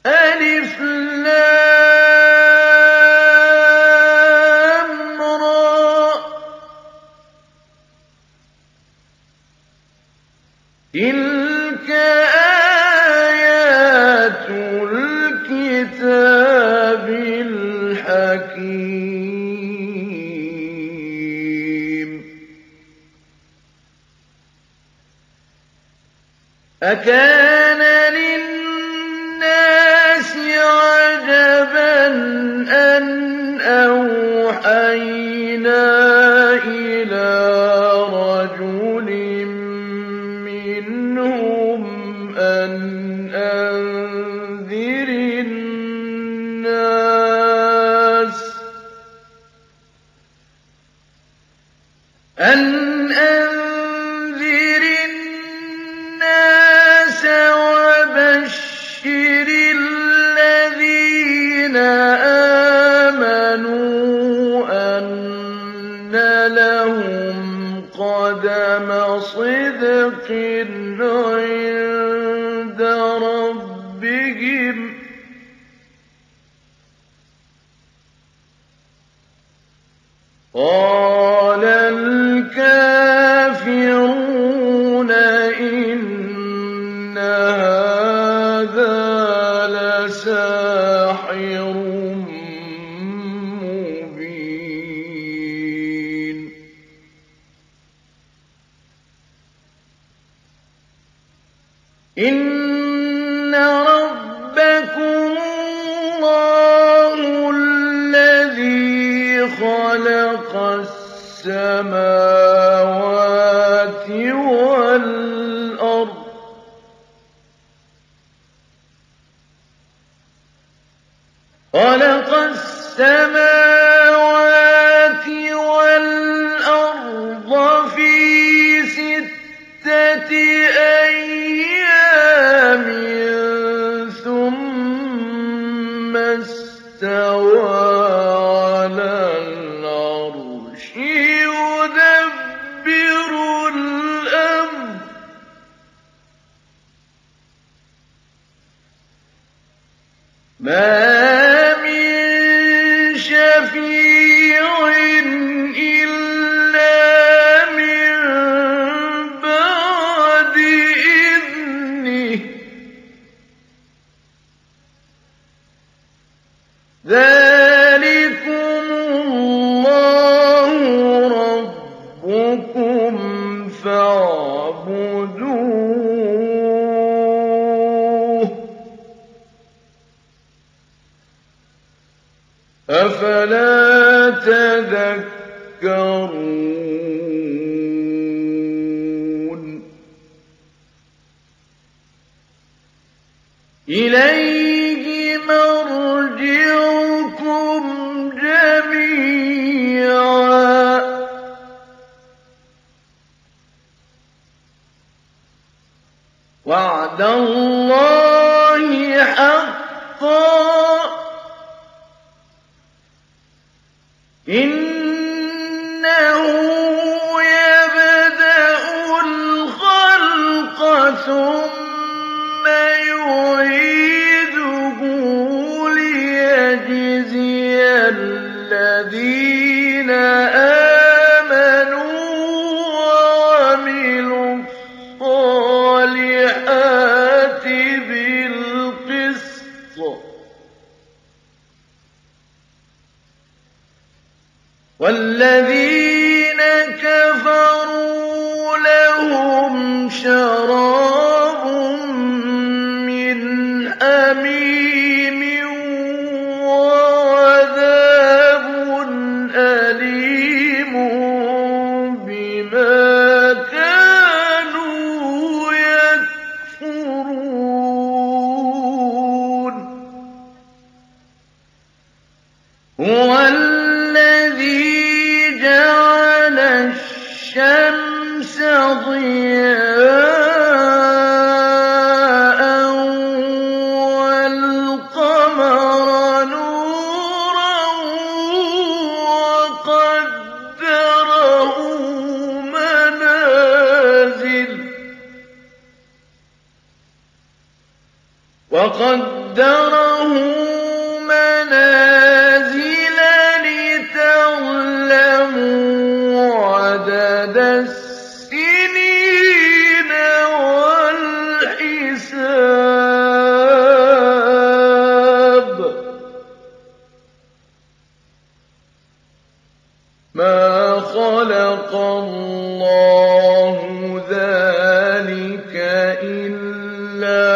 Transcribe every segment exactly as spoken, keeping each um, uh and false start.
ألف لام را تلك آيات الكتاب الحكيم أكان للناس عجبا أن أوحينا إلى رجل منهم أن أنذر الناس أن أنذر الناس وبشر الذين آمنوا أن لهم قدم صدق عند ربهم قال الكافرون إن هذا لساحر مبين إن ربكم الله الذي خلق السماوات والأرض خلق السماوات والأرض في ستة أيام ثم استوى على العرش يدبر الأمر ما من شفيع إلا من بعد إذنه ذلكم الله ربكم فاعبدوه أفلا تذكرون إليه مرجعكم جميعا وعد الله حقا إنه يبدأ الخلق ثم يعيده ليجزي الذين آمنوا وعملوا الصالحات بالقسط والذين كفروا لهم شراب من حميم وعذاب أليم بما كانوا يكفرون هو الذي جعل الشمس ضياء والقمر نورا وقدره منازل وقدره قَدَّرَهُ مَنَازِلَ لِتَعْلَمُوا عَدَدَ السِّنِينَ وَالْحِسَابَ ۚ مَا خَلَقَ اللَّهُ ذَٰلِكَ إِلَّا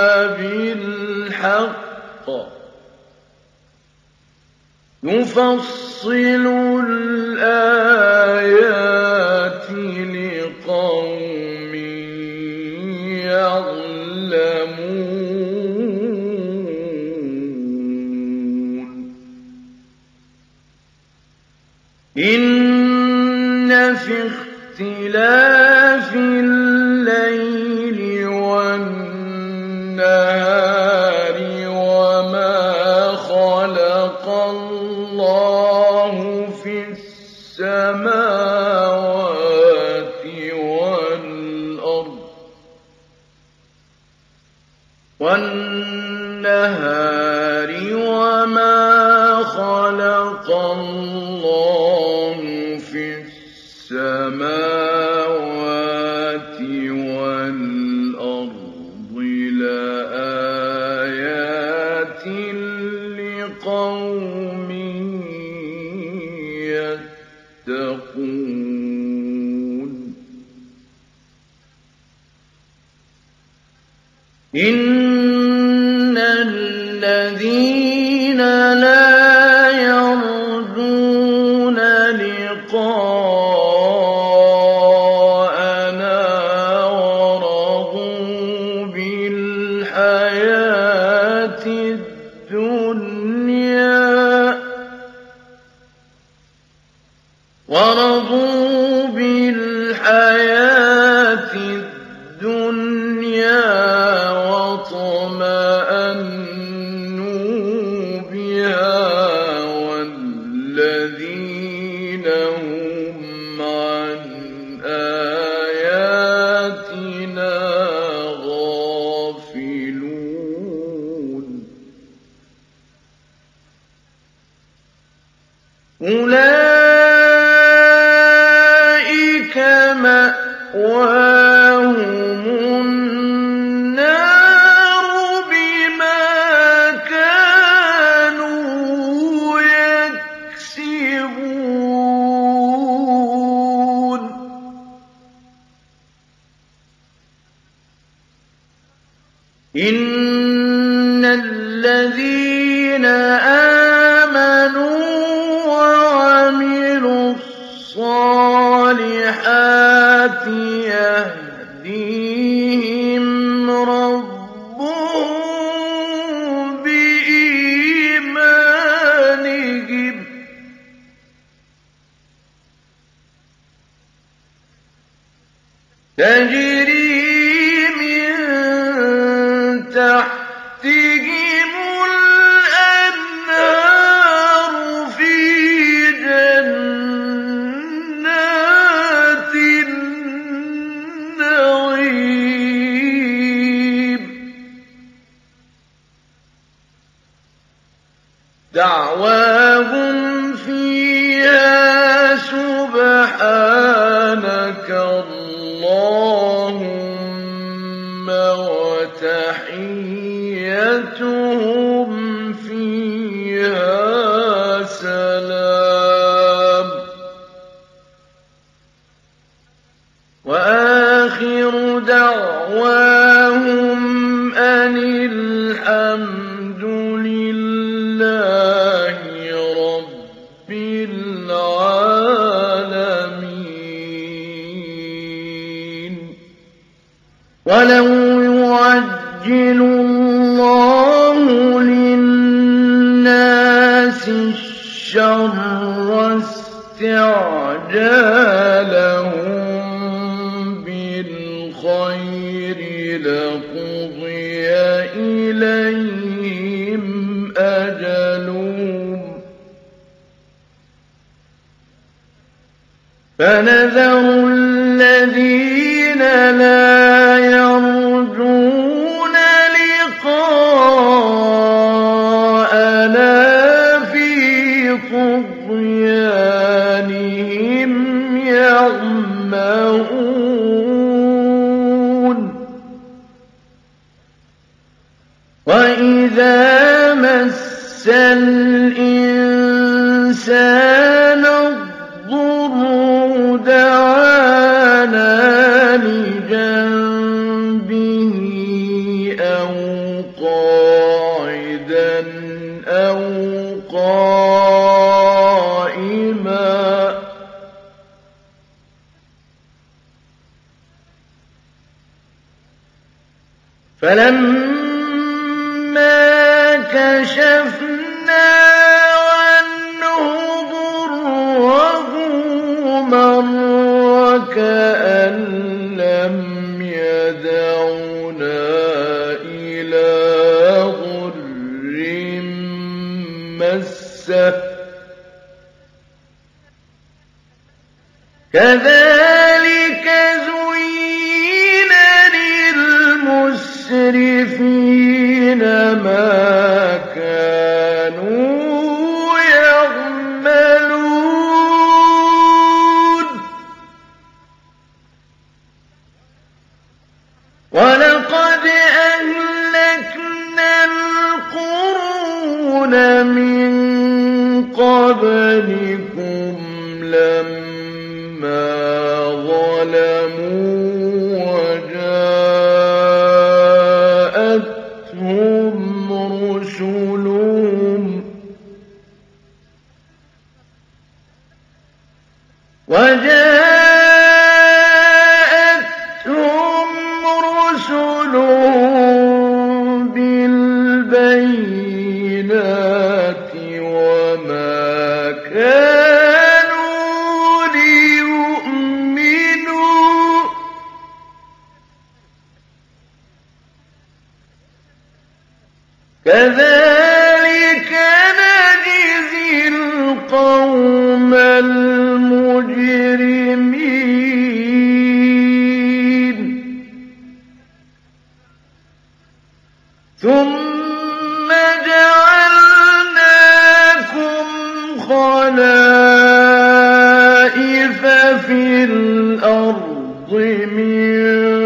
بِالْحَقِّ ۚ يُفَصِّلُ الْآيَاتِ لِقَوْمٍ يَعْلَمُونَ إِنَّ فِي اخْتِلَافِ اللَّيْلِ وَالنَّهَارِ وَمَا خَلَقَ اللَّهُ فِي السَّمَاوَاتِ وَالْأَرْضِ وَالنَّهَارِ وَمَا خَلَقَ اللَّهُ فِي السَّمَاوَاتِ وَالْأَرْضِ لَآيَاتٍ لِّقَوْمٍ يَتَّقُونَ إِنَّ الَّذِينَ لَا يَرْجُونَ لِقَاءَنَا وَرَضُوا بِالْحَيَاةِ الدُّنْيَا وَرَضُوا بِالْحَيَاةِ الدُّنْيَا وَاطْمَأَنُّوا بِهَا وَالَّذِينَ هُمْ عَنْ آيَاتِنَا غَافِلُونَ أُولَٰئِكَ مَأْوَاهُمُ النَّارُ بِمَا كَانُوا يَكْسِبُونَ إِنَّ الَّذِينَ آمَنُوا وَعَمِلُوا الصَّالِحَاتِ يَهْدِيهِمْ رَبُّهُم بِإِيمَانِهِمْ ۖ تَجْرِي مِن تَحْتِهِمُ الْأَنْهَارُ فِي جَنَّاتِ النَّعِيمِ دَعْوَاهُمْ فِيهَا سُبْحَانَكَ اللَّهُمَّ وَتَحِيَّتُهُمْ فِيهَا سَلَامٌ وَآخِرُ دَعْوَاهُمْ أَنِ الْحَمْدُ لِلَّهِ رَبِّ الْعَالَمِينَ وَلَوْ يُعَجِّلُ اللَّهُ لِلنَّاسِ الشَّرَّ اسْتِعْجَالَهُم بِالْخَيْرِ لَقُضِيَ إِلَيْهِمْ أَجَلُهُمْ فَنَذَرُ الَّذِينَ لَا يَرْجُونَ لِقَاءَنَا فِي طُغْيَانِهِمْ يَعْمَهُونَ إِنَّ الَّذِينَ آمَنُوا وَعَمِلُوا الصَّالِحَاتِ يَهْدِيهِمْ رَبُّهُم بِإِيمَانِهِمْ ۖ تَجْرِي مِن تَحْتِهِمُ الْأَنْهَارُ فِي جَنَّاتِ النَّعِيمِ دَعْوَاهُمْ فِيهَا سُبْحَانَكَ اللَّهُمَّ وَتَحِيَّتُهُمْ فِيهَا سَلَامٌ وَآخِرُ دَعْوَاهُمْ أَنِ الْحَمْدُ لِلَّهِ رَبِّ الْعَالَمِينَ وَلَوْ يُعَجِّلُ اللَّهُ وَإِذَا مَسَّ الْإِنسَانَ الضُّرُّ دَعَانَا لِجَنبِهِ أَوْ قَاعِدًا أَوْ قَائِمًا فَلَمَّا كَشَفْنَا عَنْهُ ضُرَّهُ مَرَّ كَأَن لَّمْ يَدْعُنَا إِلَىٰ ضُرٍّ مَّسَّهُ كَذَٰلِكَ زُيِّنَ لِلْمُسْرِفِينَ مَا كَانُوا يَعْمَلُونَ وَلَقَدْ أَهْلَكْنَا الْقُرُونَ مِن قَبْلِكُمْ لَمَّا ظَلَمُوا وَجَاءَتْهُمْ رُسُلُهُمْ وَجَاءَتْهُمْ رُسُلُهُم بِالْبَيِّنَاتِ وَمَا كَانُوا لِيُؤْمِنُوا كَذَٰلِكَ نَجْزِي الْقَوْمَ الْمُجْرِمِينَ ثُمَّ جَعَلْنَاكُمْ خَلَائِفَ فِي الْأَرْضِ مِن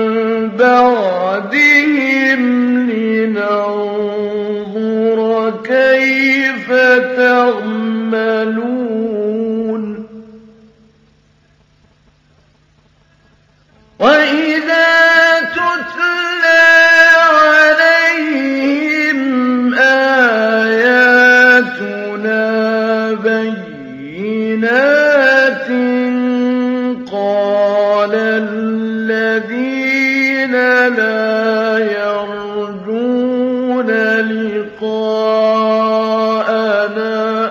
بَعْدِهِمْ لِنَنظُرَ كَيْفَ تَعْمَلُونَ وَإِذَا تُتْلَىٰ عَلَيْهِمْ آيَاتُنَا بَيِّنَاتٍ قَالَ الَّذِينَ لَا يَرْجُونَ لِقَاءَنَا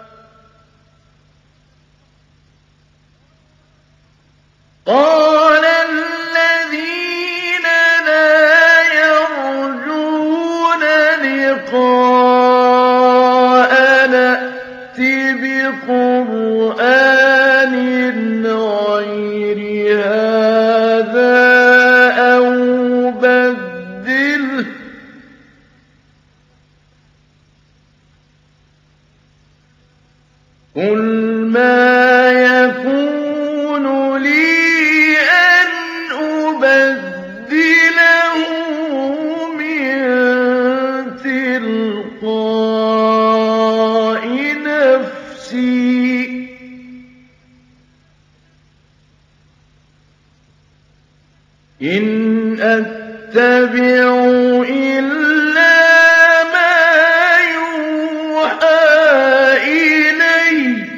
قَالَ الَّذِينَ لَا يَرْجُونَ لِقَاءَنَا ائْتِ بِقُرْآنٍ غَيْرِ هَٰذَا أَوْ بَدِّلْهُ ۚ قُلْ مَا يَكُونُ لِي أَنْ أُبَدِّلَهُ مِن تِلْقَاءِ نَفْسِي ۖ إِنْ أَتَّبِعُ إِلَّا مَا يُوحَىٰ إِلَيَّ ۖ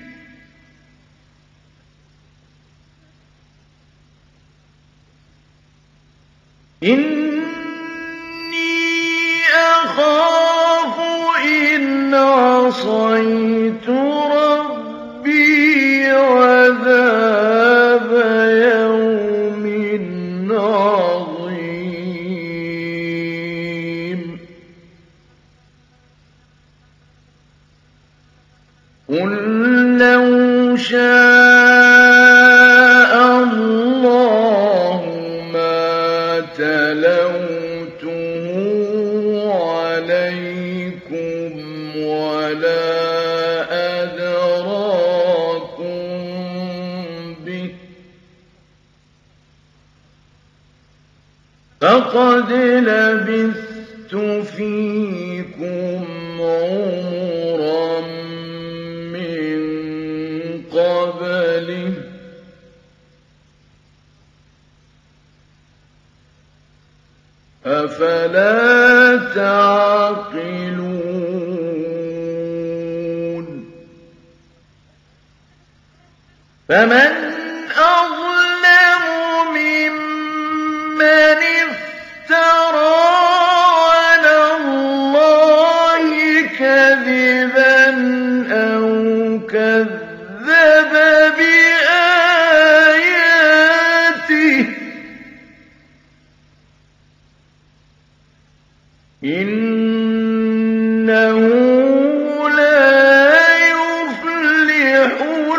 إِنِّي أَخَافُ إِنْ عَصَيْتُ رَبِّي عَذَابَ يَوْمٍ عَظِيمٍ قُل لَّوْ شَاءَ اللَّهُ مَا تَلَوْتُهُ عَلَيْكُمْ وَلَا أَدْرَاكُم بِهِ ۖ فَقَدْ لَبِثْتُ فيكم عمرا من قبله أفلا تعقلون فمن أظلم ممن افترى على الله كذبا أو كذب بآياته إنه لا يفلح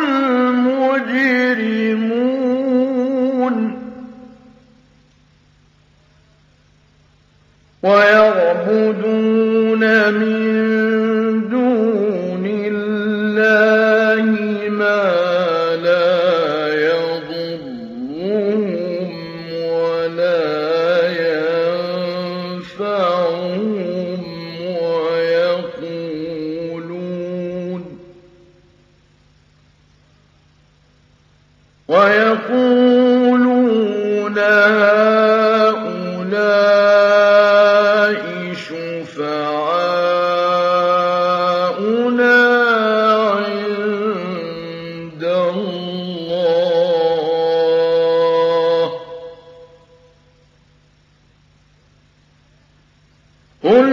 المجرمون ويعبدون من دون الله ما لا يضرهم ولا ينفعهم ويقولون ويقولون هؤلاء شفعاؤنا عند الله قل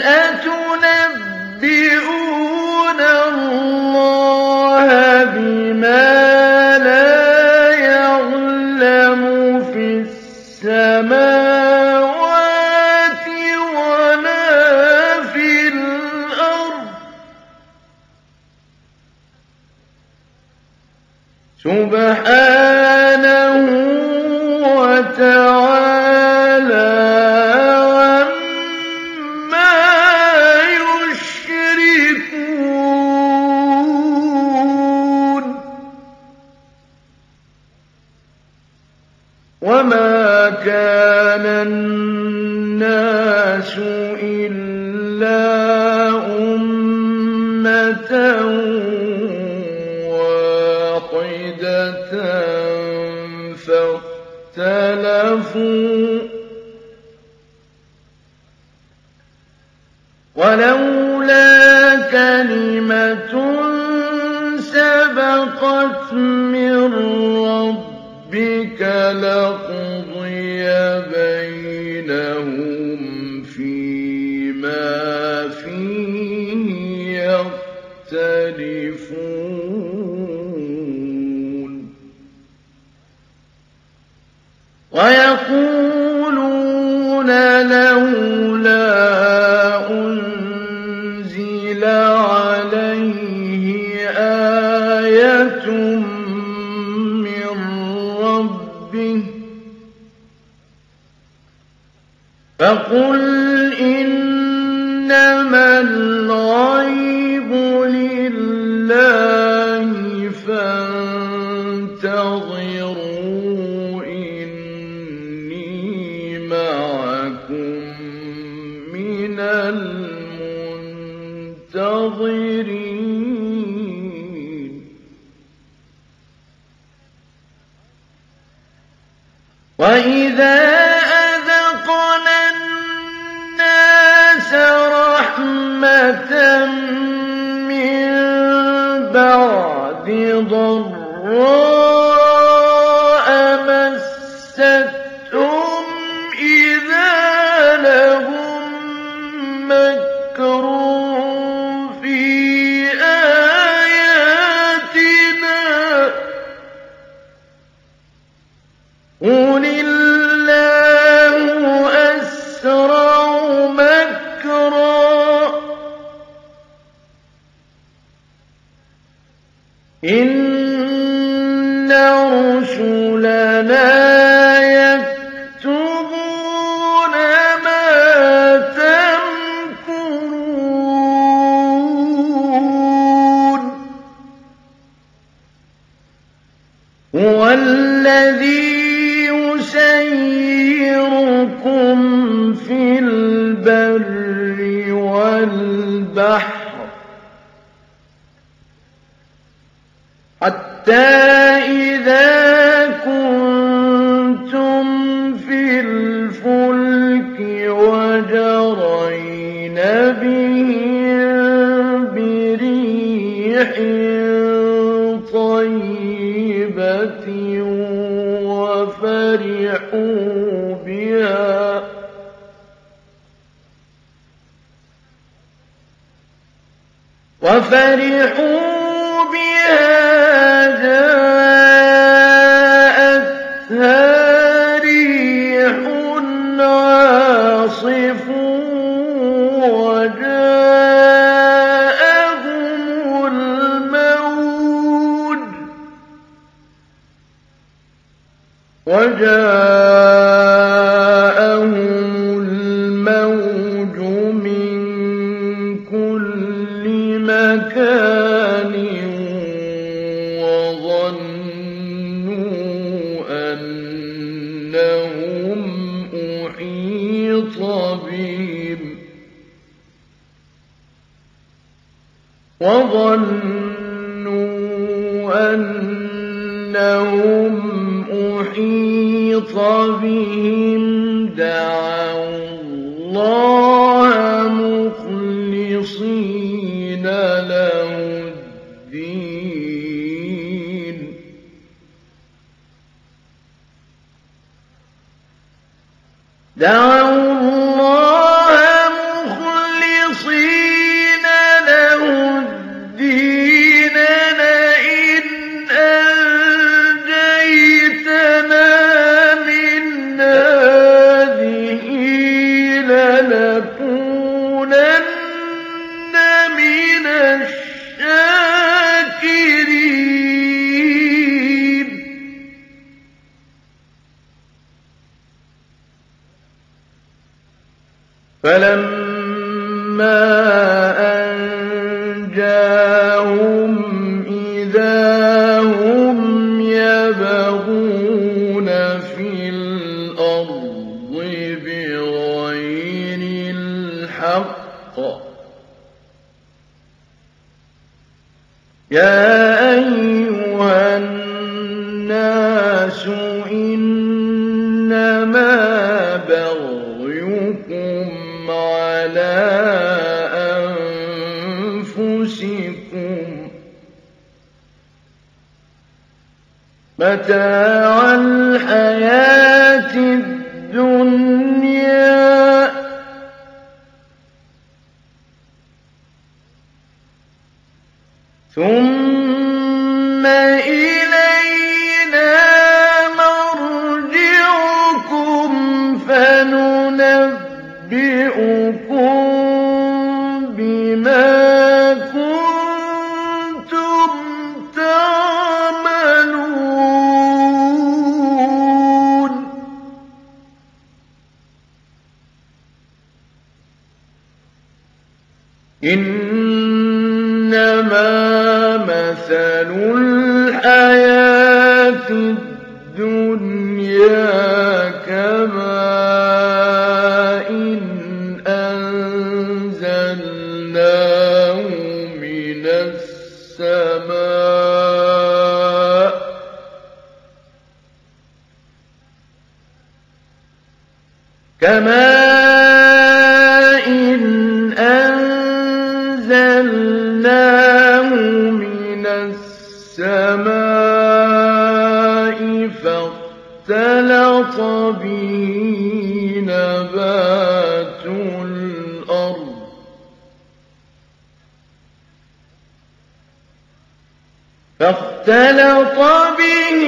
أتنبئون الله بما لا يعلم في السماوات ولا في الأرض سبحانه وتعالى عما يشركون وما كان الناس إلا أمة واحدة فاختلفوا ولولا كلمة سبقت من ربك لقضي بينهم فيما فيه يختلفون ويقولون لولا أنزل عليه آية من ربه فقل إنما الغيب لله فانتظروا إني معكم من المنتظرين وإذا أذقنا الناس رحمة من بعد ضراء مستهم إذا لهم مكر في آياتنا قل الله أسرع مكرا إن رسلنا يكتبون ما تمكرون هو الذي يسيركم في البر البحر حتى إذا كنتم في الفلك وجرين بهم بريح طيبة وفرحوا بها وفرحوا بها جاءتها ريح عاصف وجاءهم الموج وجاءهم الموج من كل مكان وظنوا أنهم أحيط بهم وظنوا أنهم أحيط بهم دعوا الله مخلصين له الدين دعوا الله مخلصين له الدين لئن أنجيتنا من هذه لنكونن من الشاكرين فلما أنجاهم إذا هم يبغون في الأرض بغير الحق يا أيها الناس إنما بغيكم على أنفسكم متاع الحياة الدنيا ثم إلينا مرجعكم فننبئكم بما كنتم تعملون إنما مثل الحياة الدنيا كماء أنزلناه من السماء كماء أنزلناه من السماء فاختلط به نبات الأرض فاختلط به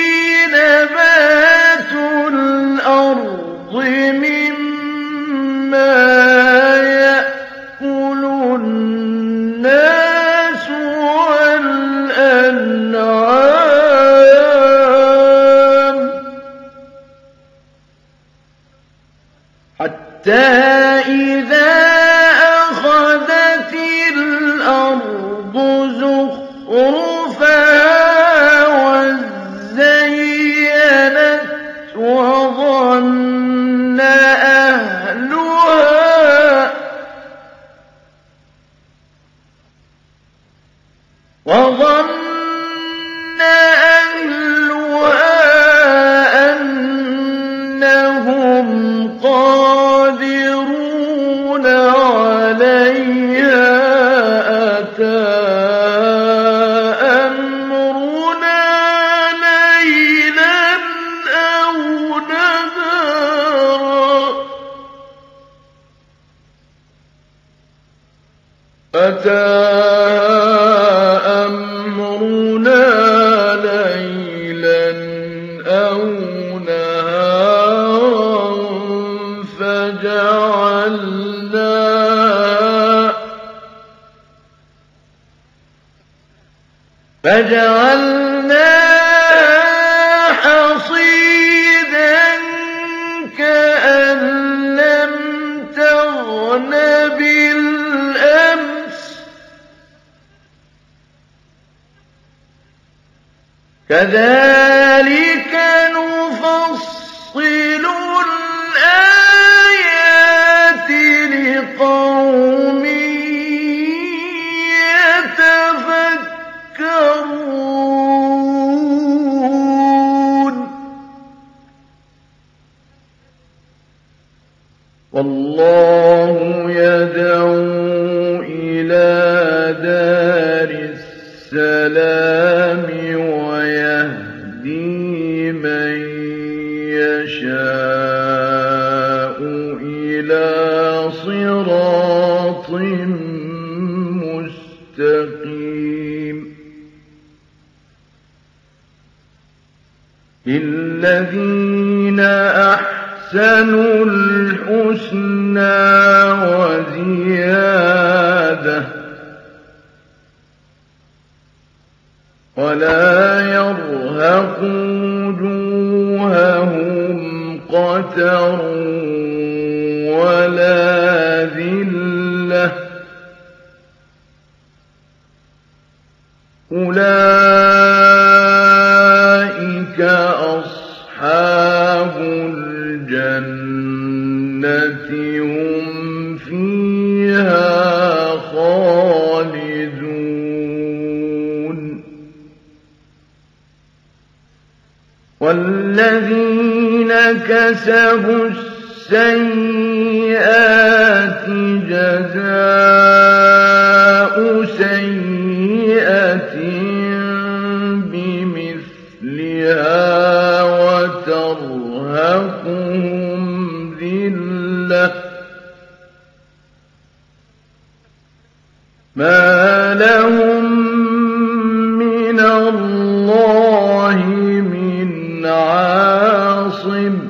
نبات الأرض مما يأكل الناس والأنعام حتى إذا أخذت الأرض زخرفها وزينت وظن أهلها وظن أهلها أنهم قادرون عليها أتاها أتاها أمرنا ليلا أو نهارا فجعلنا فجعلنا حصيدا كأن لم تغن بالأمس كذلك نفصل الآيات لقوم يتفكرون والله يدعو إلى دار السلام ويهدي من يشاء إلى صراط مستقيم للذين أحسنوا الحسنى وزيادة ولا يرهق وجوههم قتر ولا ذلة أولئك أصحاب الجنة هم فيها خالدون والذين كسبوا السيئات جزاء سيئة بمثلها وترهقهم ذلة ما لهم من الله من عاصم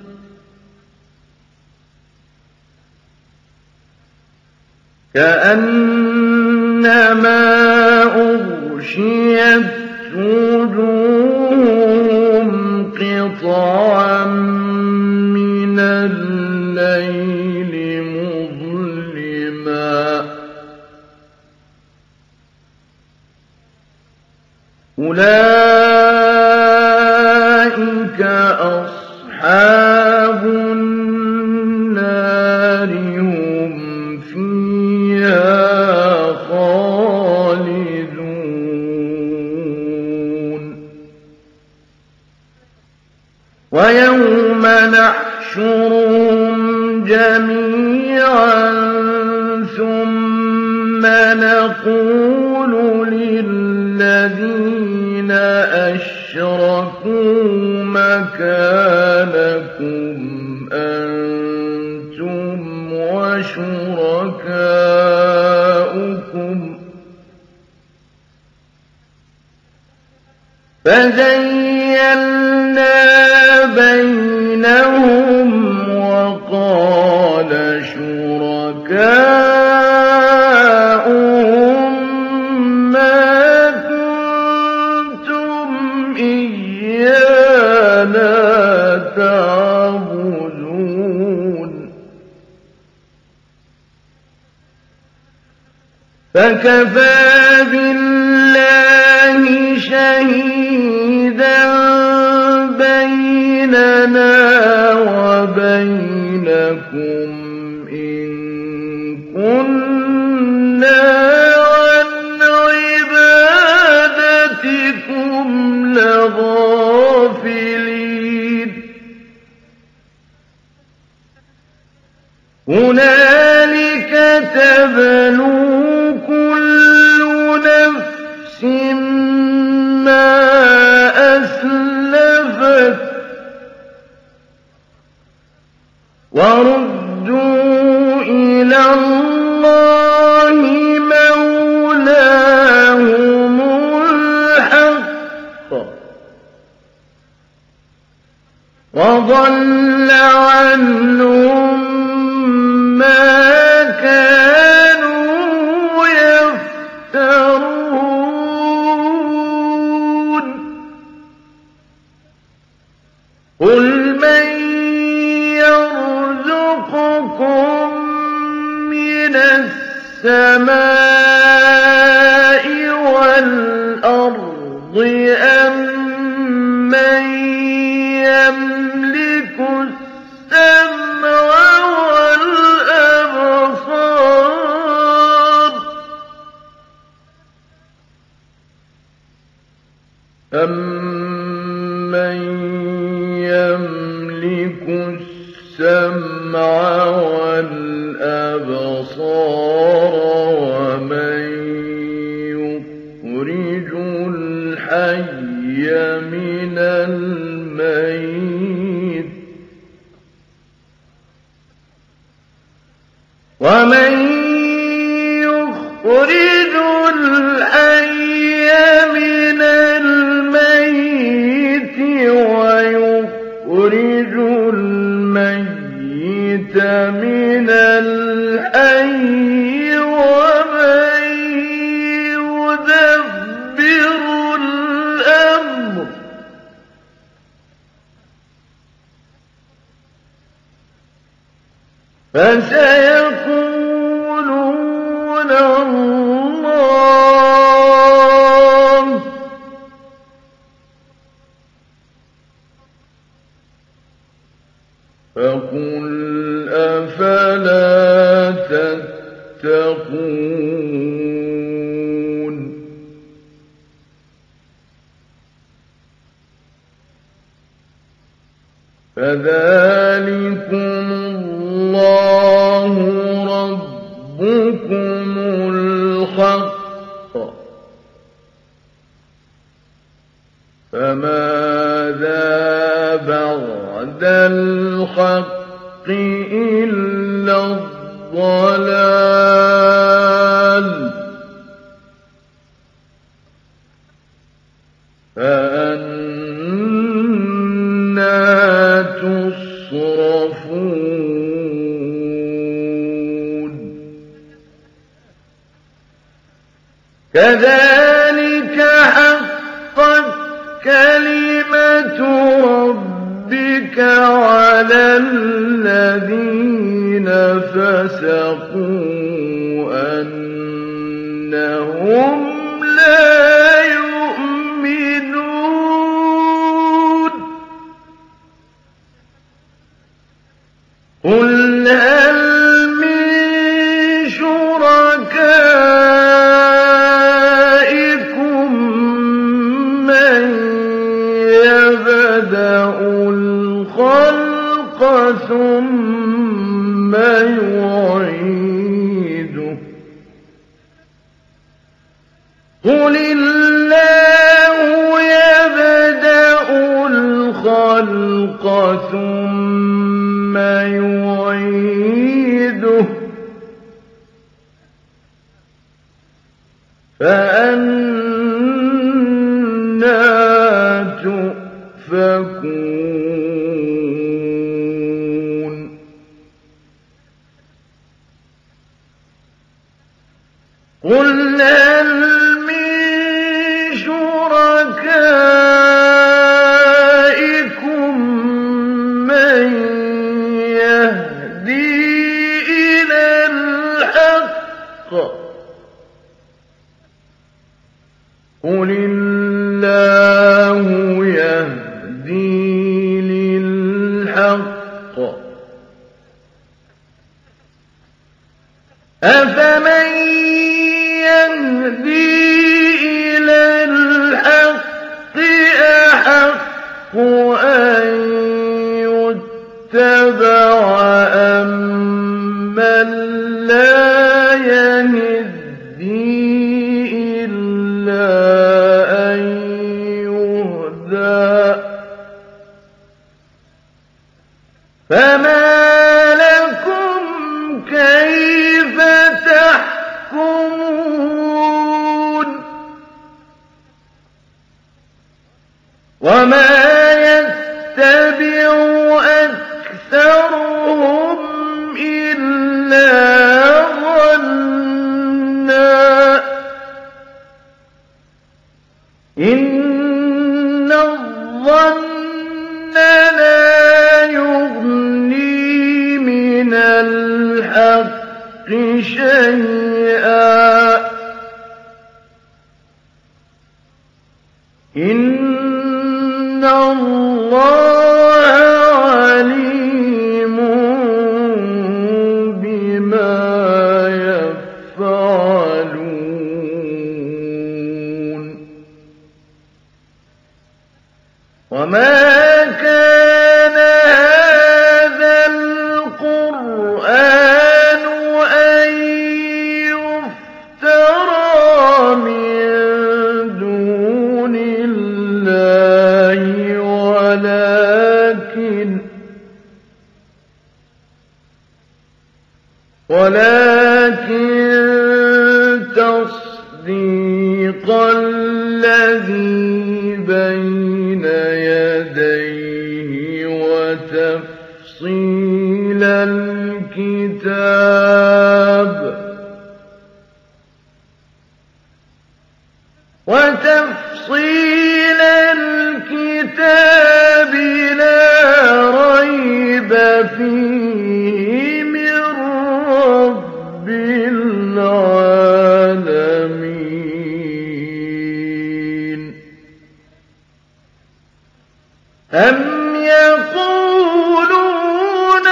كأنما أغشيت وجوههم قطعا من الليل مظلما أولئك أصحاب النار هم فيها خالدون ويوم نحشرهم جميعا ثم نقول للذين أشركوا مكانكم أنتم وشركاؤكم فزيّلنا بينهم وقال شركاؤهم ما كنتم إيانا تعبدون فكفى بالله شهيدا بيننا وبينكم إن كنا عن عبادتكم وضل عنهم ما كانوا يفترون قل من يرزقكم من السماء والأرض أم من يملك السمع والأبصار أَمَّن يَمْلِكُ السَّمْعَ وَالْأَبْصَارَ وَمَن يُخْرِجُ الْحَيَّ مِنَ الْمَيِّتِ وَمَن يُخْرِجُ الْحَيَّ مِنَ الْمَيِّتِ وَيُخْرِجُ الْمَيِّتَ مِنَ الْحَيِّ وَمَن يُدَبِّرُ الْأَمْرَ فَسَيَقُولُونَ اللَّهُ فَقُلْ أَفَلَا تَتَّقُونَ فَذَلِكُمُ اللَّهُ رَبُّكُمُ الْحَقُّ فَمَاذَا بَعْدَ الْحَقِّ إِلَّا الضَّلَالُ فَأَنَّىٰ تُصْرَفُونَ كَذَٰلِكَ حَقَّتْ كَلِمَةُ رَبِّكَ عَلَى الَّذِينَ فَسَقُوا أَنَّهُمْ لَا يُؤْمِنُونَ قُلْ هَلْ مِن شُرَكَائِكُم مَّن يَبْدَأُ الْخَلْقَ ثُمَّ يُعِيدُهُ قُلِ اللَّهُ يَبْدَأُ الْخَلْقَ ثُمَّ يُعِيدُهُ فَأَنَّىٰ تُؤْفَكُونَ قُلْ هَلْ مِن شُرَكَائِكُم مَّن يَهْدِي إِلَى الْحَقِّ قُلِ اللَّهُ يَهْدِي لِلْحَقِّ أَفَمَن يَهْدِي إِلَى الْحَقِّ أَحَقُّ أَن يُتَّبَعَ أَمَّن لَّا يَهِدِّي إِلَّا أَن يُهْدَىٰ فَمَا لَكُمْ كَيْفَ تَحْكُمُونَ وَمَا يَتَّبِعُ إن الظن لا يغني من الحق شيئا إن الله عليم بما يفعلون وما كان هذا القرآن أن يفترى من دون الله ولكن ولكن تصديق الذي بين يديه وتفصيل الكتاب وتفصيل الكتاب لا ريب فيه من رب العالمين أم يقولون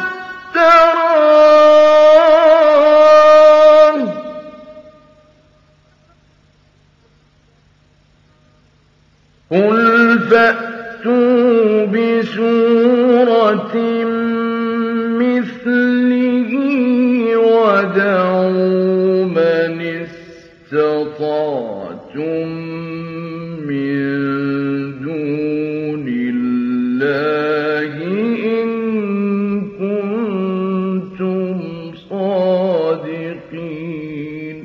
افتراه قل فأتوا بسورة مثله ودعوا من استطعتم من دون الله إن كنتم صادقين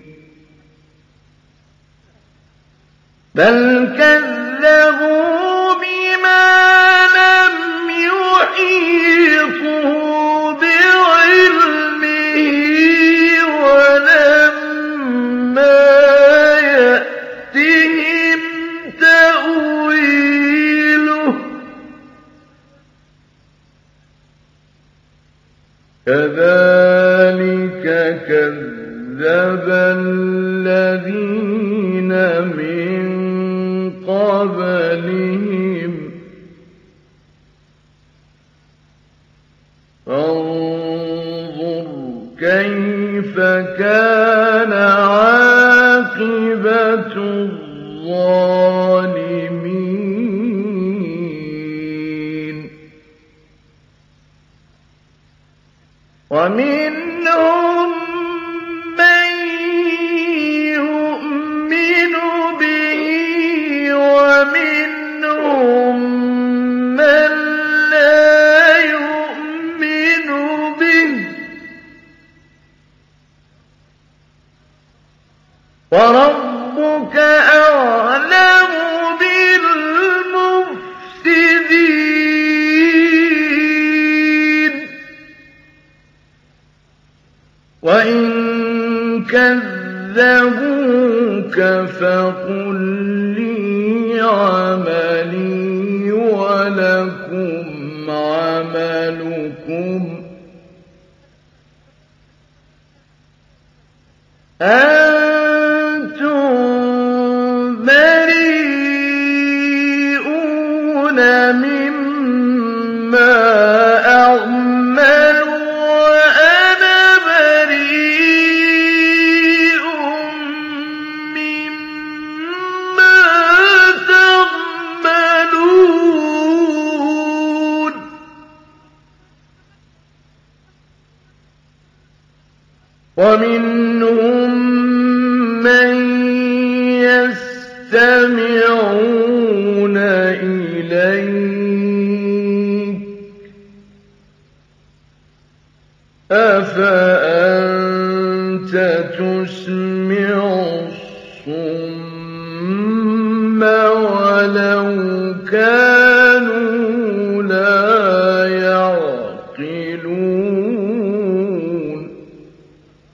بل كذبوا بما لم يحيطوا بعلمه ولما يأتهم تأويله كذلك كذب الذين من قبلهم فانظر كيف كان عاقبة الظالمين ومنهم من يؤمن به ومنهم من لا يؤمن به وربك أعلم بالمفسدين وإن كذبوك فقل لي عملي ولكم عملكم أنتم بريئون مما أعمل وأنا بريء مما تعملون ومنهم من يستمعون إليك أفأنت تسمع الصم ولو كانوا لا يعقلون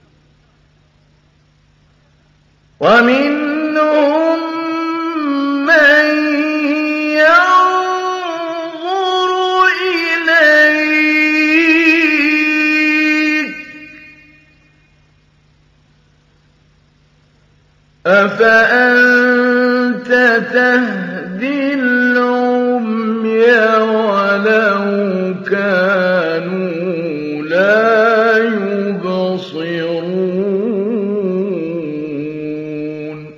ومنهم من أَفَأَنتَ تَهْدِي الْعُمْيَ وَلَوْ كَانُوا لَا يُبْصِرُونَ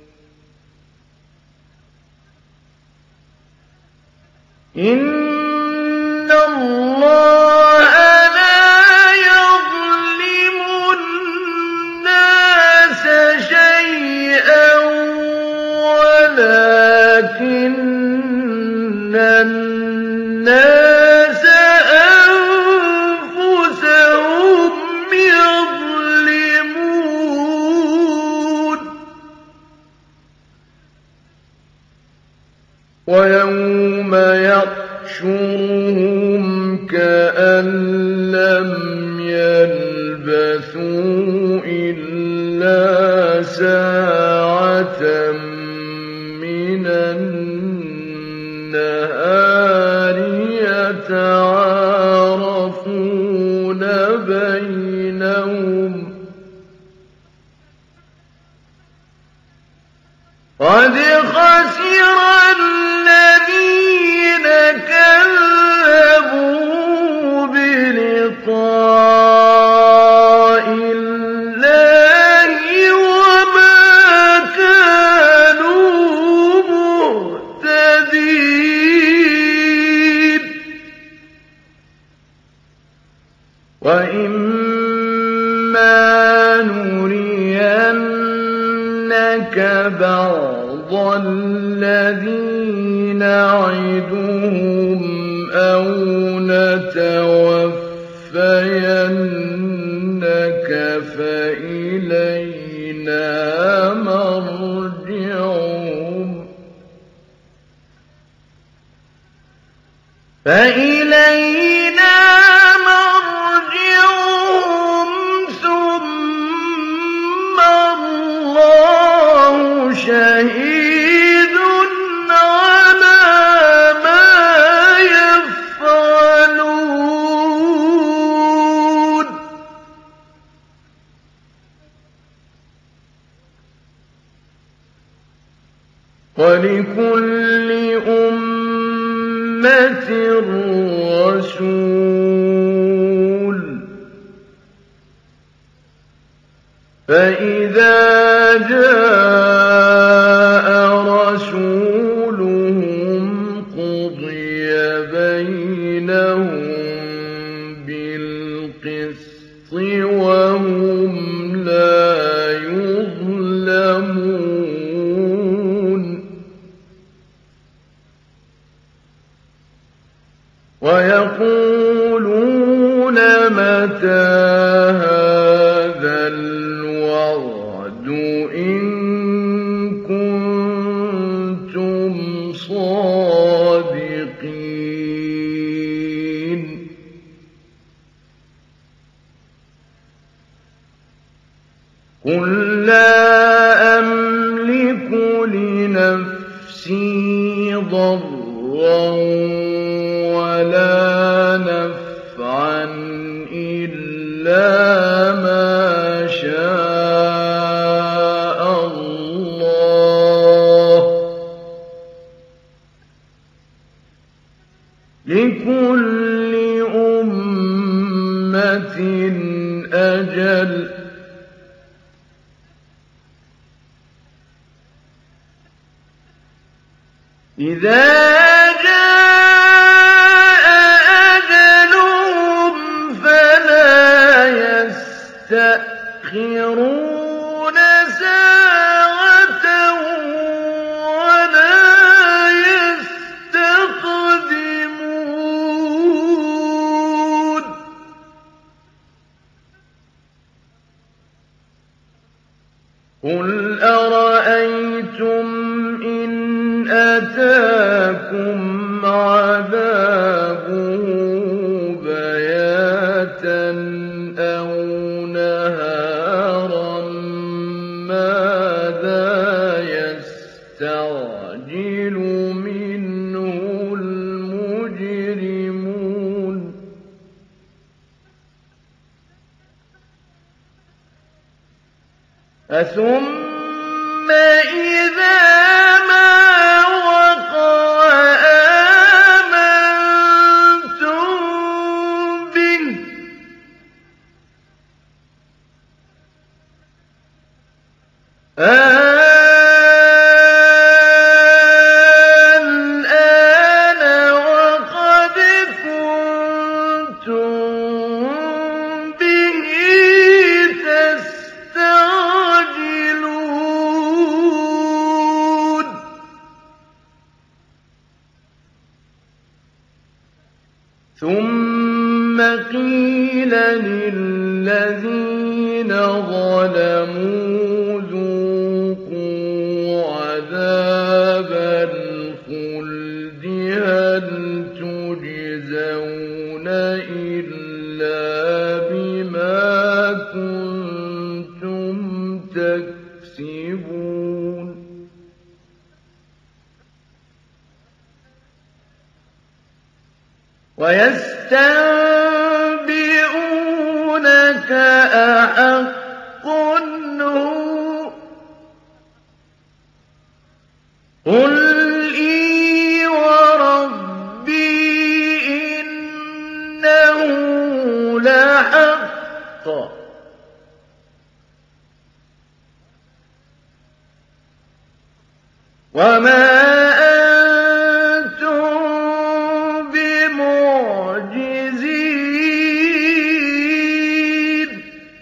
إِنَّ اللَّهَ لَا يَظْلِمُ النَّاسَ شَيْئًا وَلَٰكِنَّ النَّاسَ أَنفُسَهُمْ يَظْلِمُونَ وَيَوْمَ يَحْشُرُهُمْ كَأَن لَّمْ يَلْبَثُوا إِلَّا سَاعَةً مِّنَ النَّهَارِ يَتَعَارَفُونَ بَيْنَهُمْ قَدْ خَسِرَ الَّذِينَ كَذَّبُوا بِلِقَاءِ اللَّهِ وَمَا كَانُوا مُهْتَدِينَ وَإِمَّا نُرِيَنَّكَ بَعْضَ الَّذِي نَعِدُهُمْ أَوْ نَتَوَفَّيَنَّكَ فَإِلَيْنَا مَرْجِعُهُمْ فَإِلَيْنَا مَرْجِعُهُمْ ثُمَّ اللَّهُ شَهِيدٌ عَلَىٰ مَا يَفْعَلُونَ وَلِكُلِّ أُمَّةٍ رَّسُولٌ فَإِذَا جَاءَ رَسُولُهُمْ قُضِيَ بَيْنَهُم بِالْقِسْطِ وَهُمْ لَا يُظْلَمُونَ وَيَقُولُونَ مَتَىٰ هَٰذَا الْوَعْدُ إِن كُنتُمْ صَادِقِينَ قُل لَّا أَمْلِكُ لِنَفْسِي ضَرًّا وَلَا نَفْعًا إِلَّا مَا شَاءَ اللَّهُ لِكُلِّ أُمَّةٍ أَجَلٌ إِذَا جَاءَ أَجَلُهُمْ فَلَا يَسْتَأْخِرُونَ سَاعَةً وَلَا يَسْتَقْدِمُونَ قُلْ أَرَأَيْتُمْ إِنْ أَتَاكُمْ عَذَابُهُ بَيَاتًا أَوْ نَهَارًا مَاذَا يَسْتَعْجِلُ مِنْهُ الْمُجْرِمُونَ أَثُمَّ إِذَا مَا وَقَعَ آمَنتُم بِهِ ۚ الْآنَ وَقَدْ كُنتُم بِهِ تَسْتَعْجِلُونَ ثُمَّ قِيلَ لِلَّذِينَ ظَلَمُوا ذُوقُوا عَذَابَ الْخُلْدِ هَلْ تُجْزَوْنَ إِلَّا بِمَا كُنتُمْ تَكْسِبُونَ وَيَسْتَنبِئُونَكَ أَحَقٌّ هُوَ ۖ قُلْ إِي وَرَبِّي إِنَّهُ لَحَقٌّ ۖ وَمَا أَنتُم بِمُعْجِزِينَ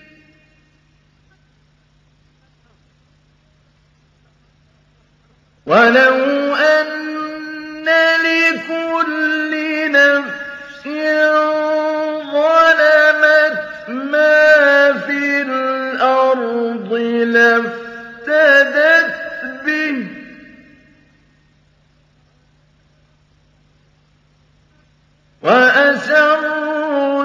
وَلَوْ أَنَّ لِكُلِّ نَفْسٍ ظَلَمَتْ مَا فِي الْأَرْضِ لَافْتَدَتْ بِهِ ۗ وَأَسَرُّوا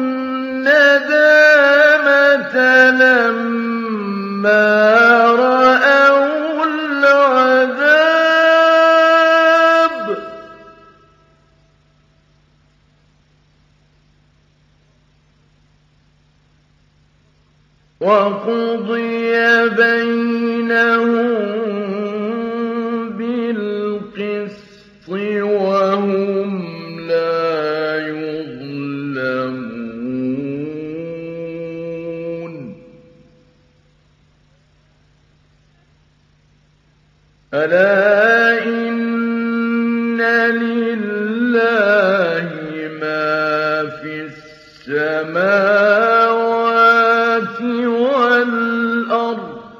النَّدَامَةَ لَمَّا رَأَوُا الْعَذَابَ ۖ وَقُضِيَ بَيْنَهُم بِالْقِسْطِ وَهُمْ لَا يُظْلَمُونَ أَلَا إِنَّ لِلَّهِ مَا فِي السَّمَاوَاتِ وَالْأَرْضِ ۚ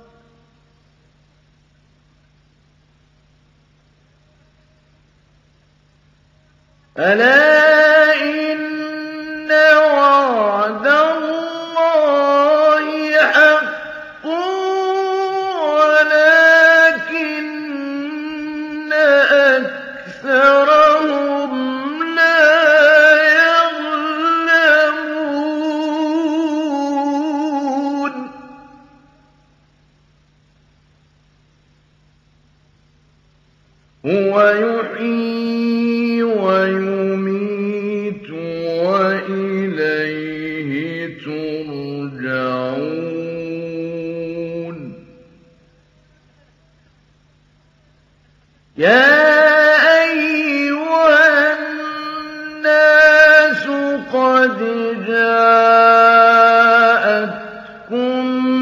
أَلَا إِنَّ وَعْدَ اللَّهِ حَقٌّ وَلَٰكِنَّ أَكْثَرَهُمْ لَا يَعْلَمُونَ هُوَ يُحْيِي وَيُمِيتُ وَإِلَيْهِ تُرْجَعُونَ يَا أَيُّهَا النَّاسُ قَدْ جَاءَتْكُم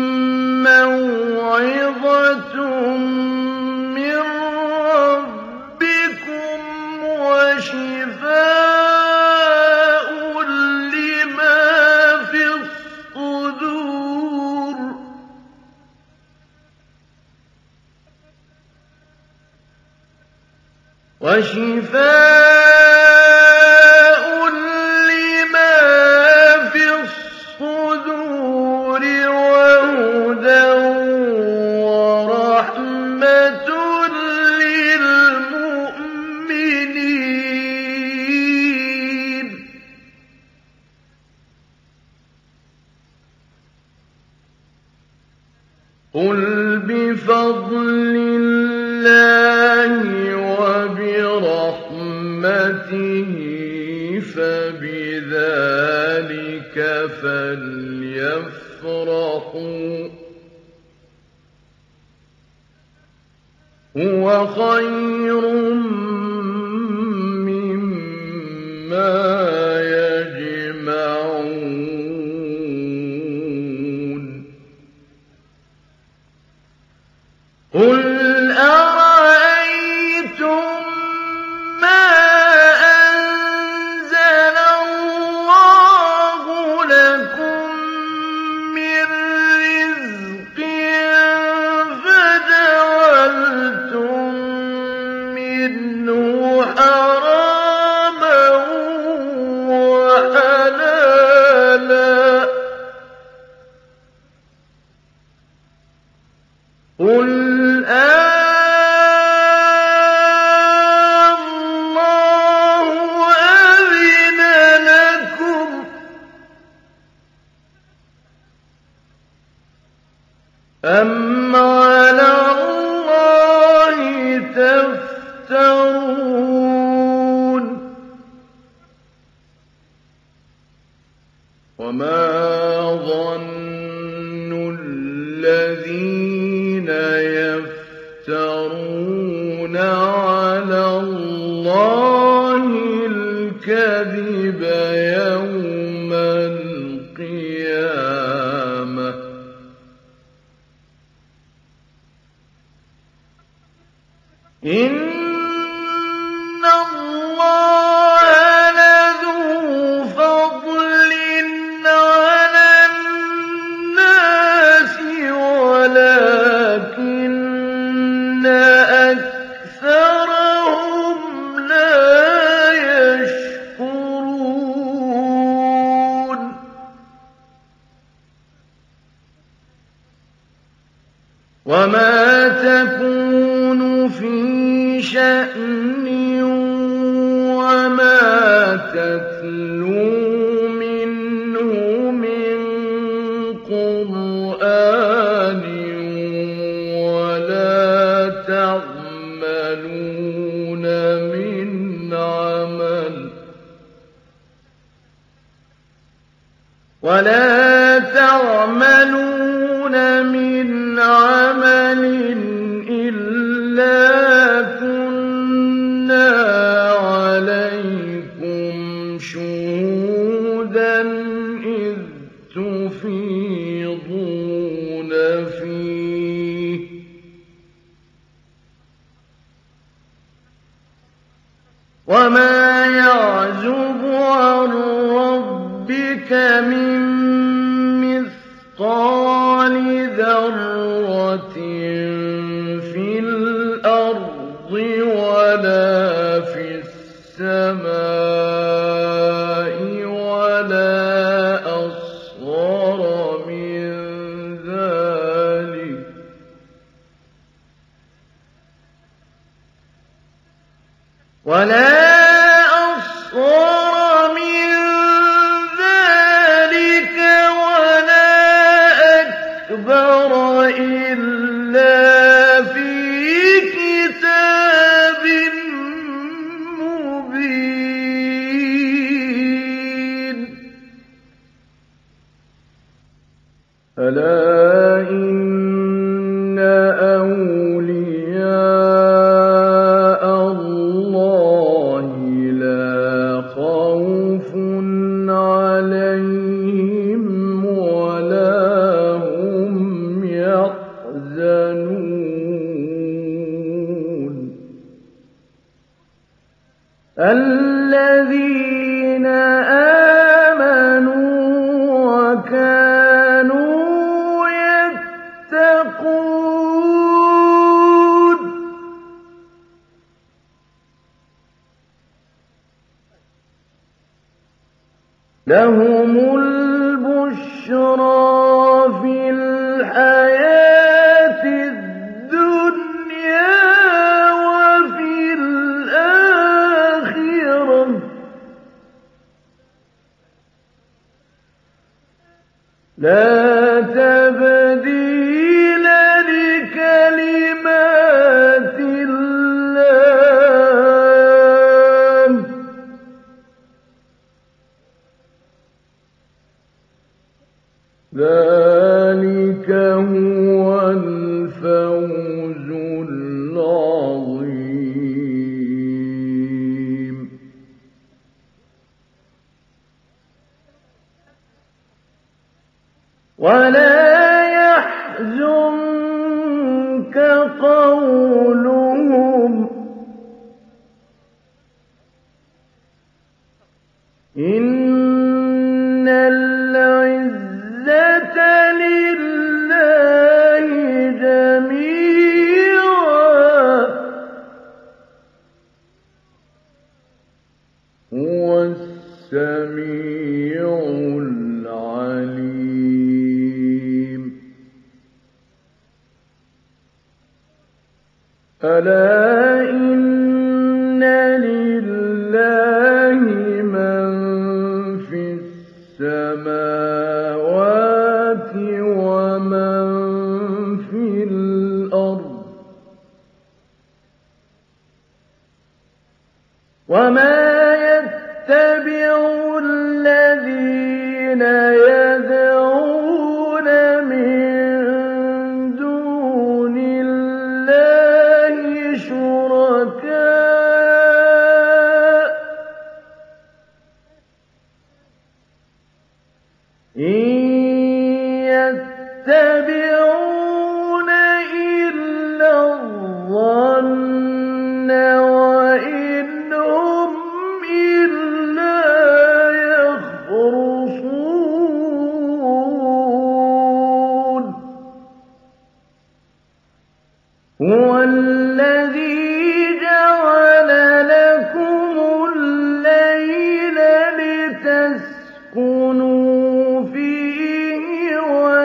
مَّوْعِظَةٌ مِّن رَّبِّكُمْ وَشِفَاءٌ لِّمَا فِي الصُّدُورِ وَشِفَاءٌ لِّمَا فِي الصُّدُورِ وَهُدًى وَرَحْمَةٌ لِّلْمُؤْمِنِينَ قُلْ بِفَضْلِ اللَّهِ وَبِرَحْمَتِهِ فَبِذَٰلِكَ فَلْيَفْرَحُوا هُوَ خَيْرٌ مِّمَّا يَجْمَعُونَ قُلْ أَرَأَيْتُم مَّا أَنزَلَ اللَّهُ لَكُم مِّن رِّزْقٍ فَجَعَلْتُم مِّنْهُ حَرَامًا وَحَلَالًا ۖ قُلْ آللَّهُ أَذِنَ لَكُمْ ۖ أَمْ عَلَى اللَّهِ تَفْتَرُونَ وَمَا ظَنُّ الَّذِينَ يَفْتَرُونَ عَلَى اللَّهِ الْكَذِبَ يَوْمَ الْقِيَامَةِ ۗ إِنَّ اللَّهَ لَذُو فَضْلٍ عَلَى النَّاسِ وَلَٰكِنَّ أَكْثَرَهُمْ لَا يَشْكُرُونَ وَمَا تَكُونُ فِي شَأْنٍ وَمَا تَتْلُو مِنْهُ مِن قُرْآنٍ وَلَا تَعْمَلُونَ مِنْ عَمَلٍ وَلَا تَعْمَلُونَ مِنْ عَمَلٍ إِلَّا كُنَّا عَلَيْكُمْ شُهُودًا إِذْ تُفِيضُونَ فِيهِ ۚ وَمَا يَعْزُبُ عَن رَّبِّكَ مِن مِّثْقَالِ ذَرَّةٍ فِي الْأَرْضِ وَلَا فِي السَّمَاءِ وَلَا أَصْغَرَ مِن ذَٰلِكَ وَلَا أَصْغَرَ مِن ذَٰلِكَ وَلَا أَكْبَرَ إِلَّا فِي كِتَابٍ مُّبِينٍ أَلَا إِنَّ أَوْلِيَاءَ اللَّهِ لَا خَوْفٌ عَلَيْهِمْ وَلَا هُمْ يَحْزَنُونَ الَّذِينَ آمَنُوا وَكَانُوا يَتَّقُونَ لَهُمُ الْبُشْرَىٰ فِي الْحَيَاةِ الدُّنْيَا وَفِي الْآخِرَةِ ۖ لَا تَبْدِيلَ لِكَلِمَاتِ اللَّهِ ۚ ذَٰلِكَ هُوَ الْفَوْزُ الْعَظِيمُ قولهم إن العزة لله جميعا هو السميع العليم ألا إن لله من في السماوات ومن في الأرض وما يتبع الذين يدعون من دون الله شركاء إن يتبعون إلا الظن وإن هم إلا يخرصون هو الذي جعل لكم الليل لتسكنوا فيه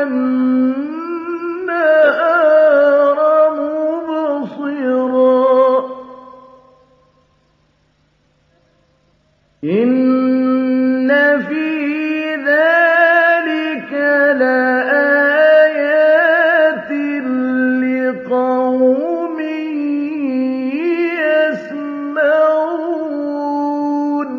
والنهار مبصرا إن في ذلك لآيات لقوم يسمعون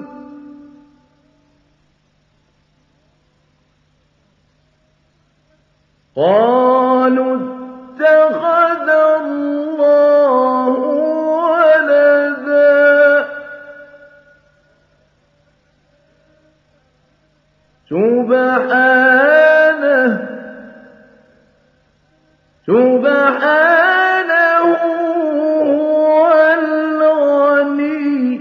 قالوا اتخذ الله ولدا سبحانه سبحانه هو الغني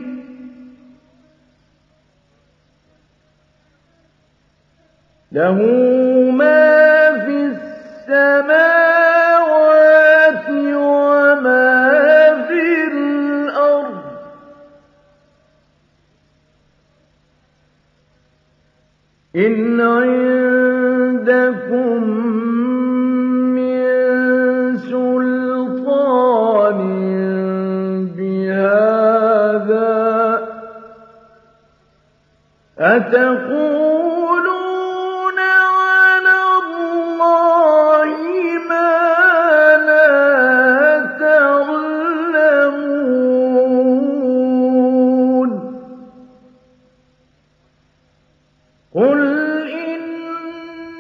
له ما في السماوات وما في الأرض إن عندكم من سلطان بهذا أتقولون على الله ما لا تعلمون قل إن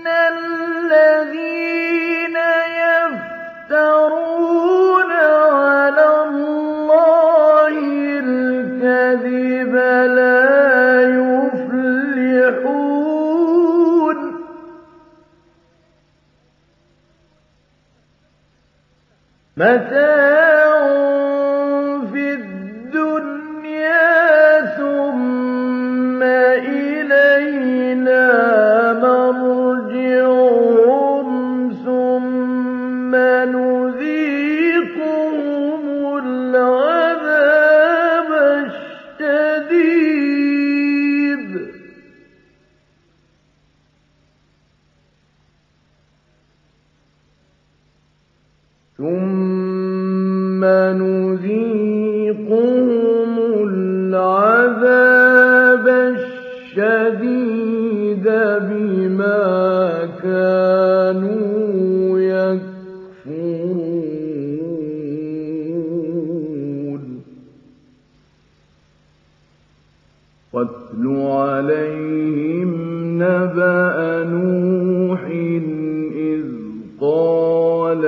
الذين يفترون على الله الكذب لا يفلحون متاع في الدنيا ثم إلينا مرجعهم ثم نذيقهم العذاب الشديد ثم نذيقهم العذاب الشديد بما كانوا يكفرون واتل عليهم نبأ نوح إذ قال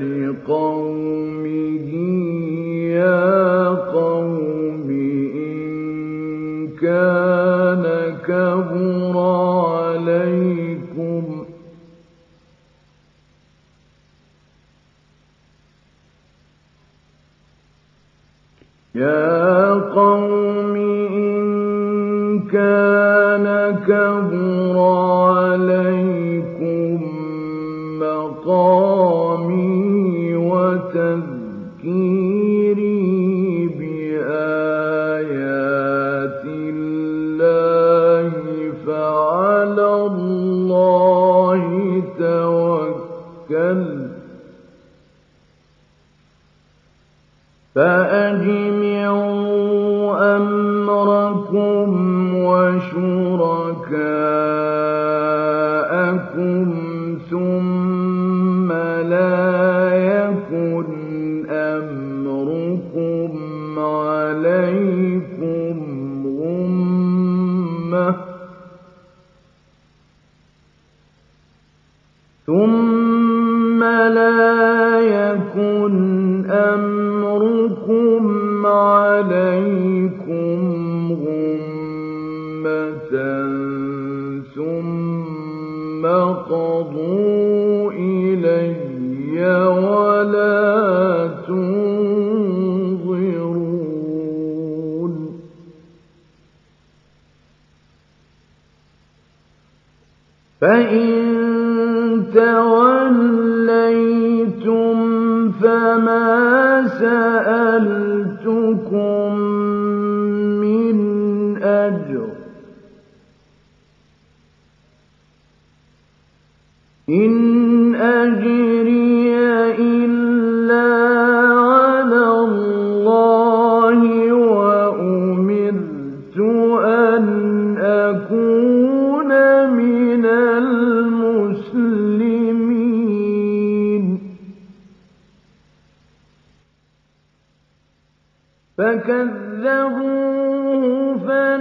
لقومه يا قوم إن كان كبر عليكم يا قوم إن كان كبر عليكم مقامي وتذكيري بآيات الله فعلى الله توكلت فأجمعوا أمركم وشركاءكم ثم لا يكن أمركم عليكم غمة ثم لا يكن أمركم عليكم غمة ثم قضوا إلي ولا تنظرون فإن توليتم فما سألتكم من أجر إن أجري إلا على الله وأمرت أن أكون من المسلمين فكذبوه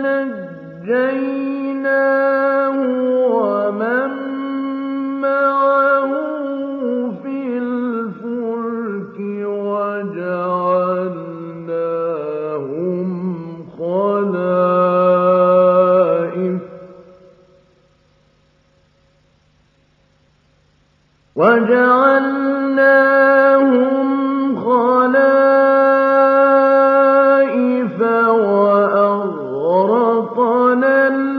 فنجيناه ومن معه في الفلك وجعلناهم خلائف وجعلناهم خلائف وأغرقنا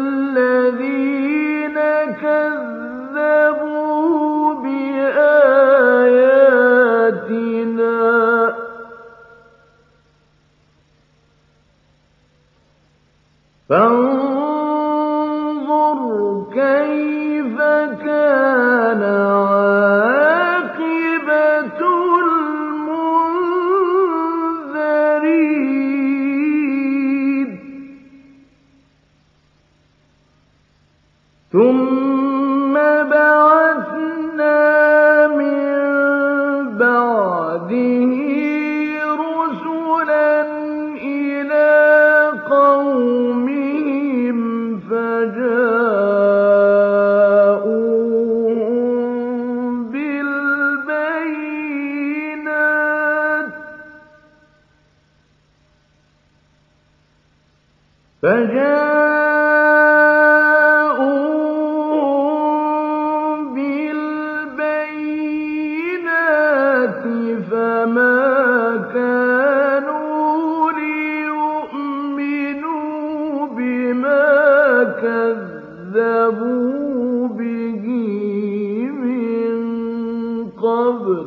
الذين كذبوا بآياتنا فانظر كيف كان عاقبة المنذرين ثم بعثنا من بعده رسلا إلى قومهم فجاءوهم بالبينات فجاءوهم بالبينات فما كانوا ليؤمنوا بما كذبوا به من قبل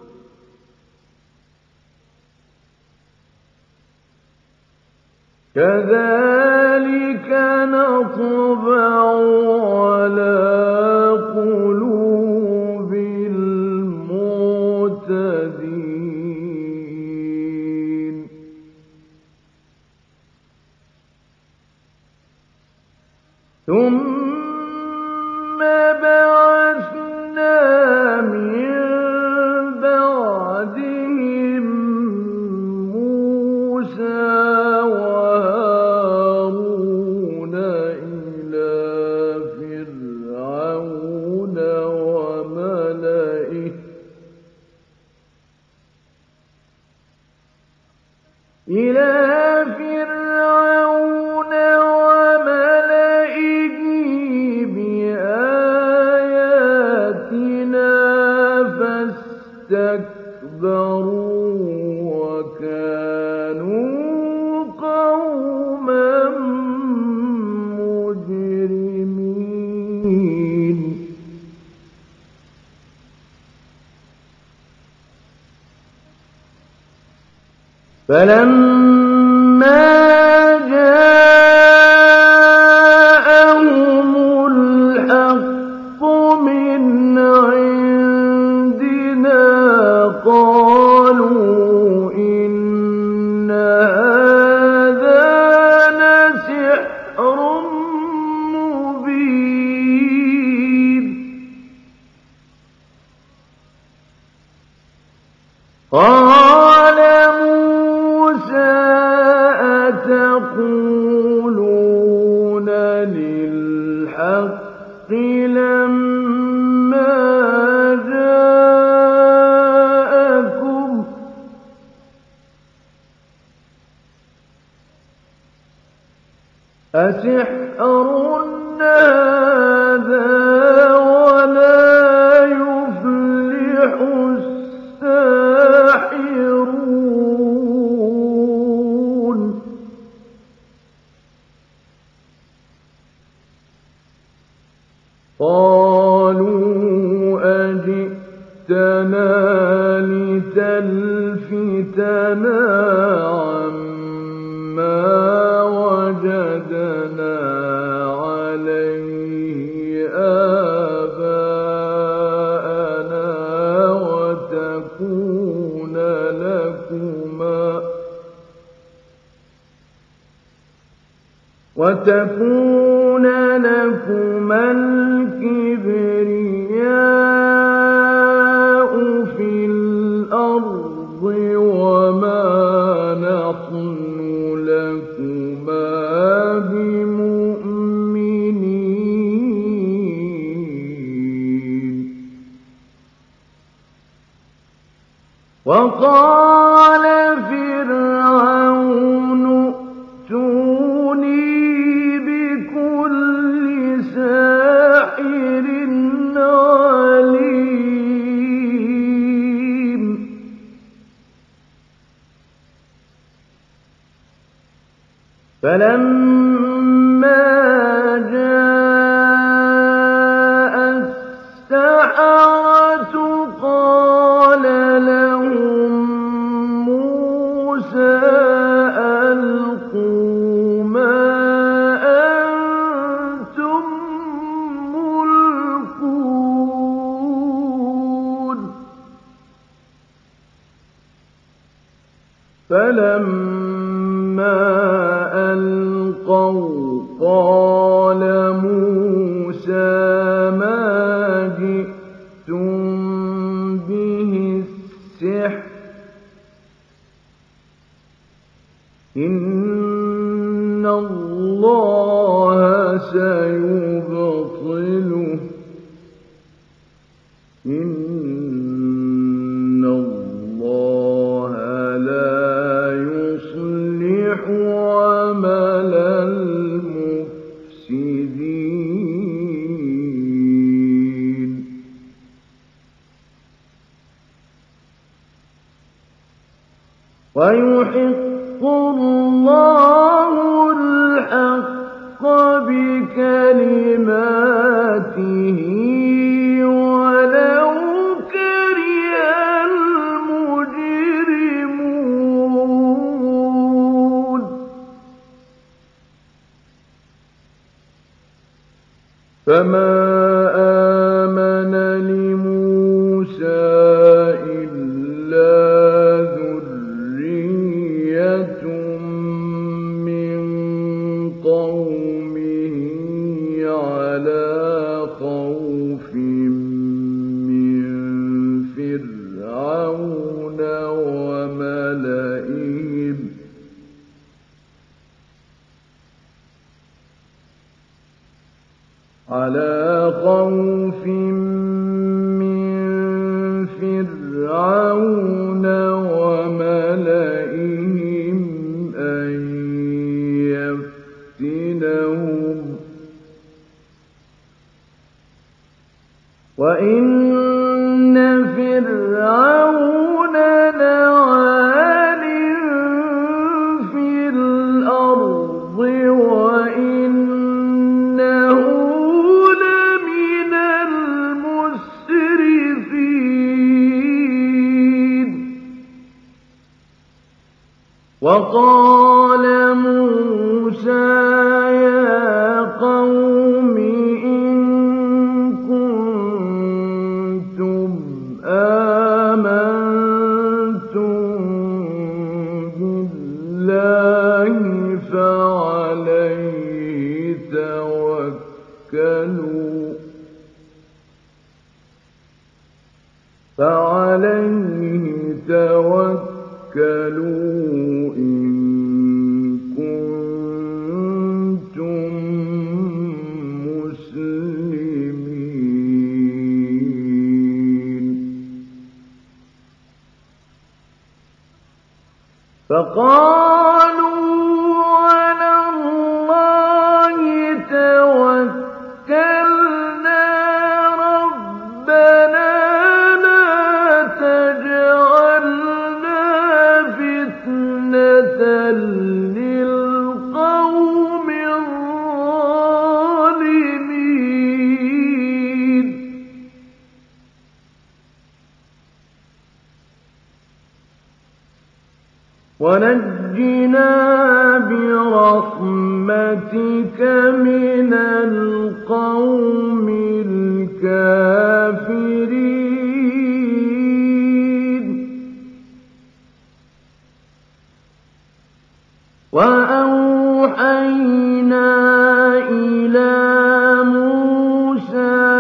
كذلك نطبع على قلوب المعتدين ثم بعثنا من بعدهم موسى وهارون إلى فرعون وملئه إلى فرعون وملئه بآياتنا فاستكبروا وكانوا فلما جاءهم الحق من عندنا قالوا إن هذا لسحر مبين قال موسى أتقولون للحق لما جاءكم أسحر هذا ولا يفلح الساحرون قالوا أجئتنا لتلفتنا عما وجدنا عليه آباءنا وتكون لكما وتكون لكما الكبرياء في الأرض وما نحن لكما بمؤمنين وقال فرعون ائتوني بكل ساحر عليم فلما جاء السحرة قال لهم موسى ألقوا ما أنتم ملقون فلما ألقوا قال موسى ما جئتم به السحر إن الله سيبطله إن الله لا يصلح عمل المفسدين ويحق الله الحق بكلماته ولو كره المجرمون فما آمن لموسى إلا ذرية من قومه على خوف من فرعون وملئهم على خوف من فرعون وملئهم أن يفتنهم وإن فرعون لعال في الأرض وإنه لمن المسرفين. وقال موسى يا قوم إن كنتم آمنتم بالله فعليه توكلوا فعليه توكلوا إن كنتم مسلمين. فقالوا على الله توكلنا ربنا لا تجعلنا فتنة للقوم الظالمين. ونجنا برحمتك من القوم الكافرين. وأوحينا إلى موسى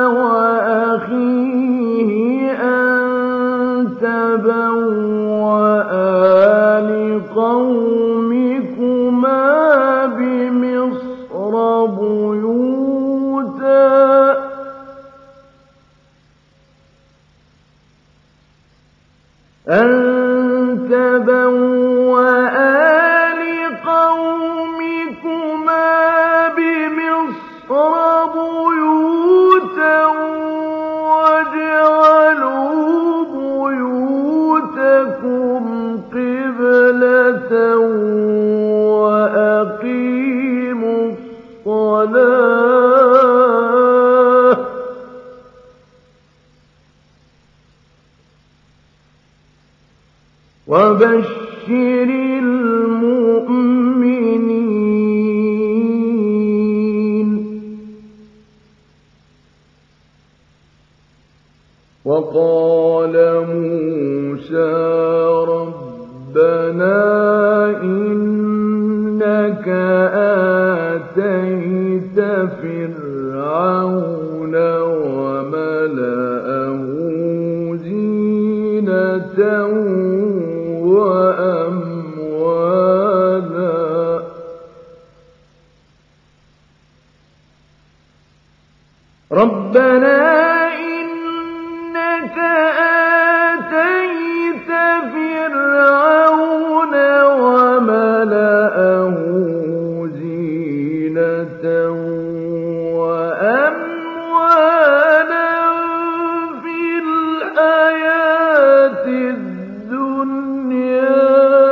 وأخيه أن تبوأ لقومكما بمصر بيوتا أن تبوأ لقومكما بمصر بيوتا واجعلوا بيوتكم قبلة وأقيموا الصلاة وبشر المؤمنين. وقال موسى ربنا إنك آتيت فرعون وملأه زينة وأموالا ربنا إنك آتيت فرعون وملأه زينة وأموالا في الحياة الدنيا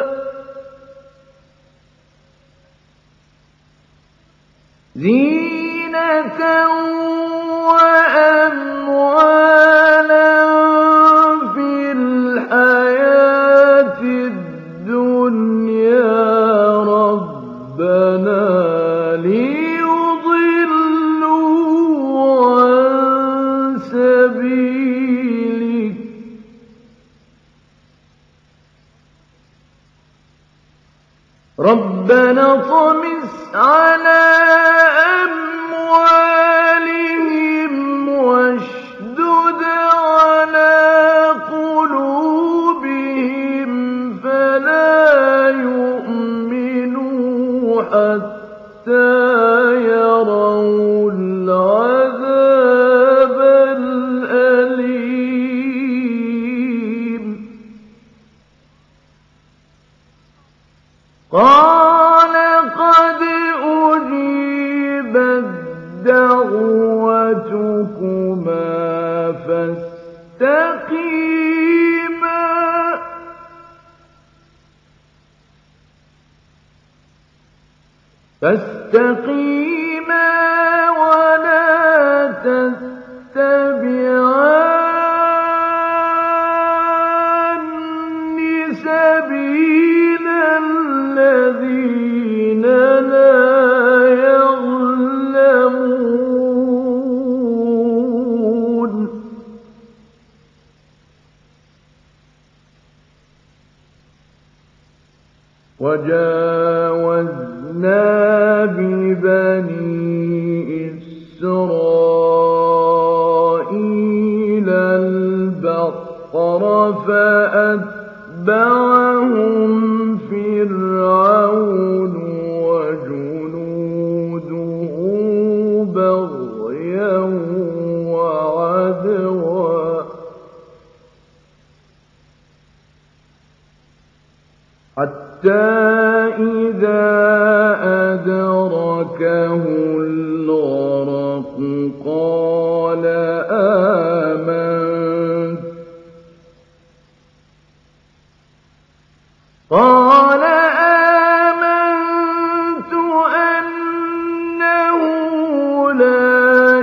زينة وأموالا في الحياة الدنيا ربنا ليضلوا عن سبيلك ربنا طمس على أموالهم واشدد على قلوبهم فلا يؤمنوا حتى يروا العذاب الأليم. قال قد أجيبت دعوتكما فاستقيما فاستقيما ولا تتبعان سبيل الذين لا يعلمون وجاوزنا ببني إسرائيل البحر فأتبعهم فرعون وجنوده بغيا وعدوا حتى إذا أدركه الغرق قال آمنت قال آمنت أنه لا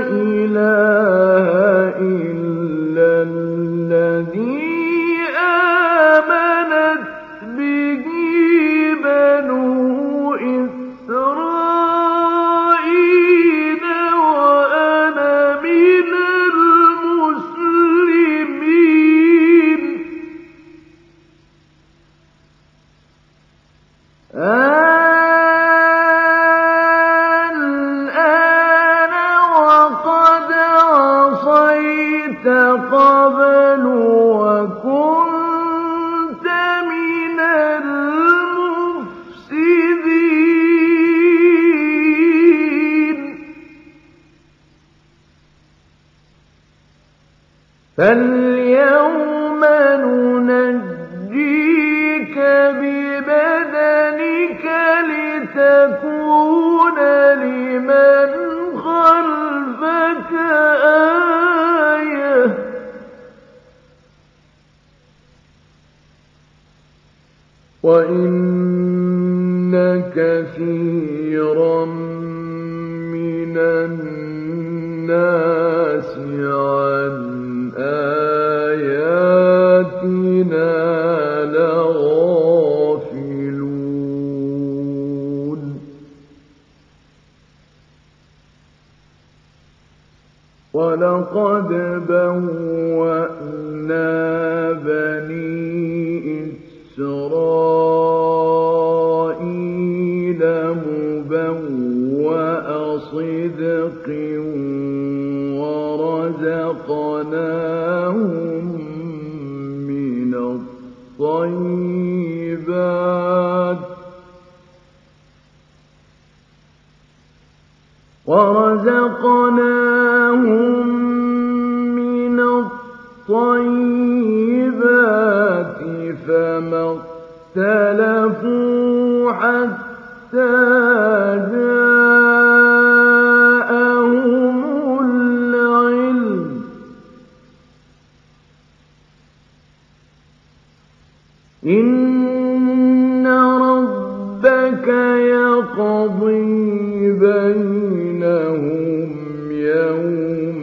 إله إلا الذي آمنت به بنو إسرائيل وأنا من المسلمين الآن وقد عصيت قبل وكنت من المفسدين فاليوم ننجيك ببدنك لتكون لمن خلفك آية وإن كثيرا من الناس عن آياتنا لغافلون ولقد بوأنا بني إسرائيل مبوأ صدق ورزقناهم من الطيبات ورزقناهم من الطيبات فما اختلفوا حتى جاءهم العلم إن ربك يقضي بينهم يوم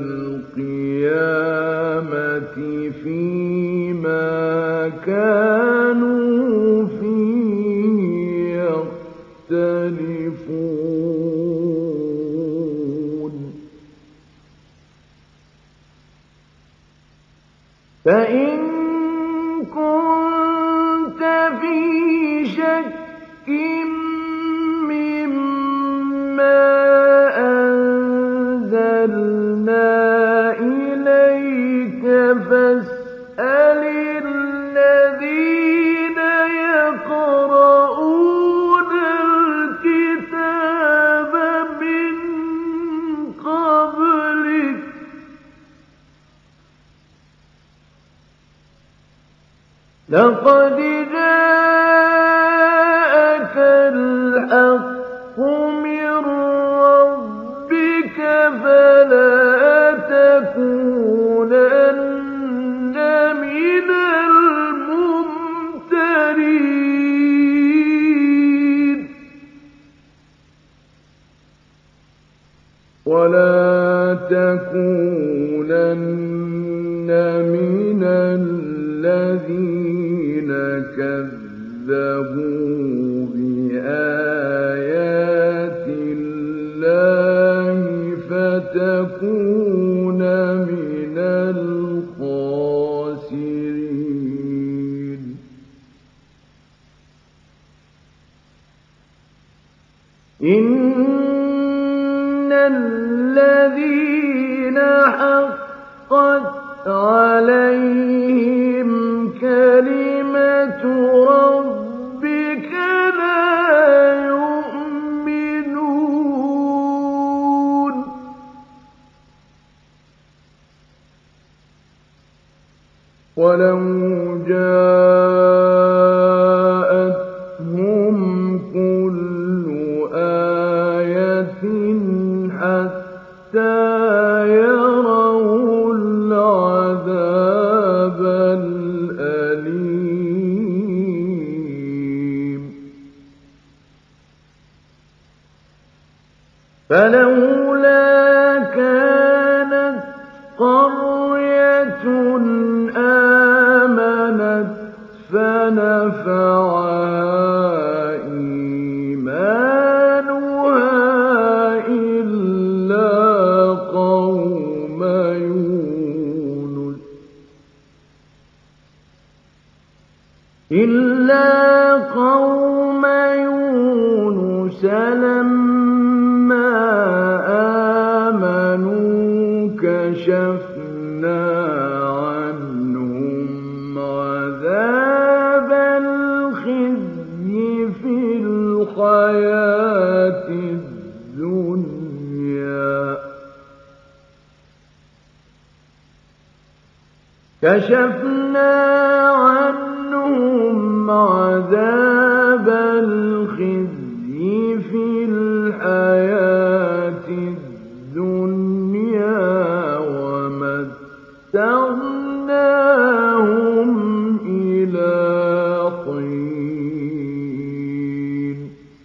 القيامة فيما كانوا فيه يختلفون فإن كنت في شك مما أنزلنا إليك فاسأل الذين يقرؤون الكتاب من قبلك لقد جاءك الحق من ربك فلا تكونن من الممترين ولا تكونن من الذين كذبوا إِنَّ الَّذِينَ حَقَّتْ عَلَيْهِمْ كَلِمَةُ رَبِّكَ لَا يُؤْمِنُونَ وَلَوْ جَاءَتْهُمْ كُلُّ آيَةٍ حَتَّىٰ يَرَوْا الْعَذَابَ الْأَلِيمَ فَلَوْلَا كَانَتْ قَرْيَةٌ آمَنَتْ فَنَفَعَهَا إِيمَانُهَا إِلَّا قَوْمَ يُونُسَ إِلَّا قَوْمَ يُونُسَ لَمَّا آمَنُوا كَشَفْنَا عَنْهُمْ عَذَابَ الْخِزْيِ فِي الْحَيَاةِ الدُّنْيَا كَشَفْنَا عَنْهُمْ عَذَابَ الْخِزْيِ فِي الْحَيَاةِ الدُّنْيَا وَمَتَّعْنَاهُمْ إِلَىٰ حِينٍ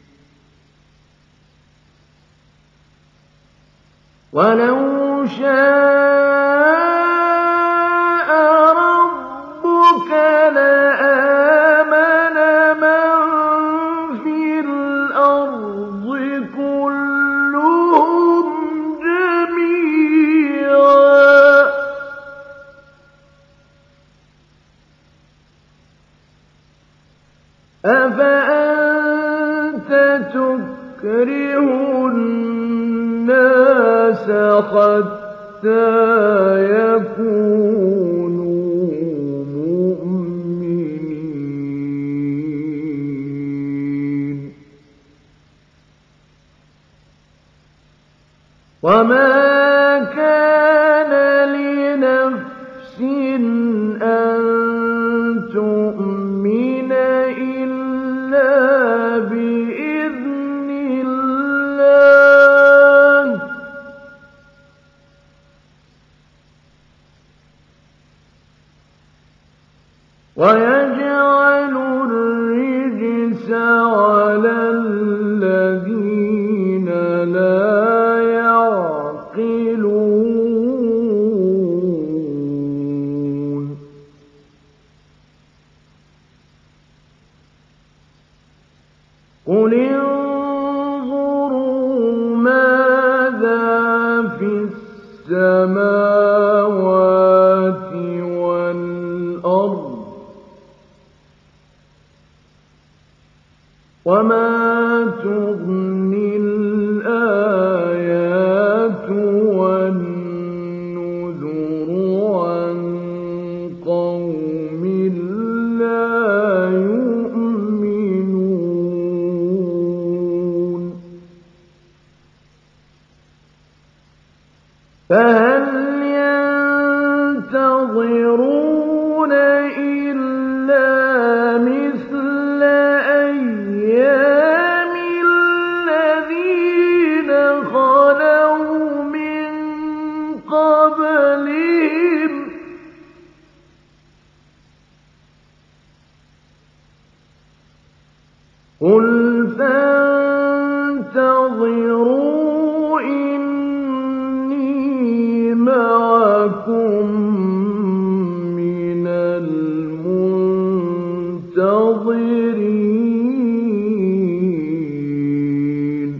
وَلَوْ شَاءَ رَبُّكَ لَآمَنَ مَن فِي الْأَرْضِ كُلُّهُمْ جَمِيعًا أَفَأَنتَ تُكْرِهُ النَّاسَ حَتَّىٰ يَكُونُوا مُؤْمِنِينَ وَمَا كَانَ لِنَفْسٍ أَن تُؤْمِنَ إِلَّا بِإِذْنِ اللَّهِ وَيَجْعَلُ الرِّجْسَ عَلَى الَّذِينَ لَا يَعْقِلُونَ قُلِ انظُرُوا مَاذَا فِي السَّمَاوَاتِ وَالْأَرْضِ وَمَا تُغْنِي الْآيَاتُ وَالنُّذُرُ عَن قَوْمٍ لَّا يُؤْمِنُونَ فَهَلْ يَنتَظِرُونَ إِلَّا مِثْلَ أَيَّامِ الَّذِينَ خَلَوْا مِن قَبْلِهِمْ ۚ قُلْ فَانتَظِرُوا إِنِّي مَعَكُم مِّنَ الْمُنتَظِرِينَ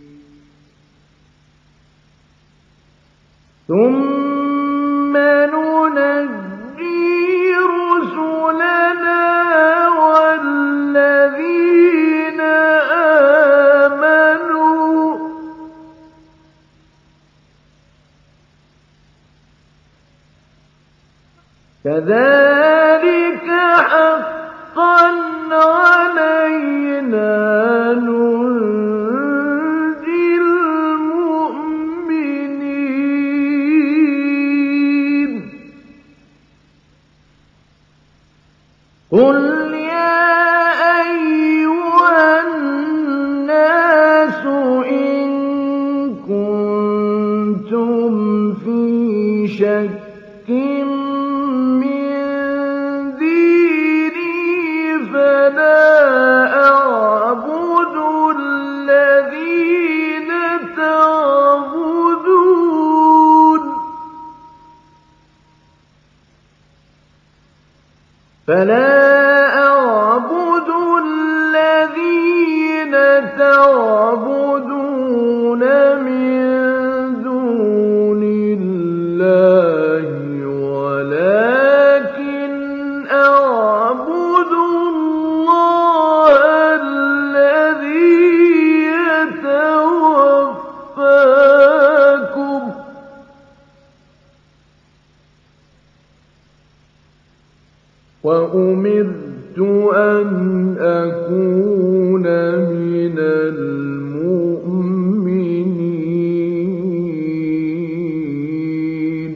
ثُمَّ نُنَجِّي رُسُلَنَا وَالَّذِينَ كذلك حقا علينا ننجي المؤمنين. قل يا أيها الناس إن كنتم في شك من ديني فلا أعبد الذين تعبدون فلا أعبد الذين تعبدون من دون الله ولكن أعبد الله الذي يتوفاكم وأمرت أن أكون من المؤمنين.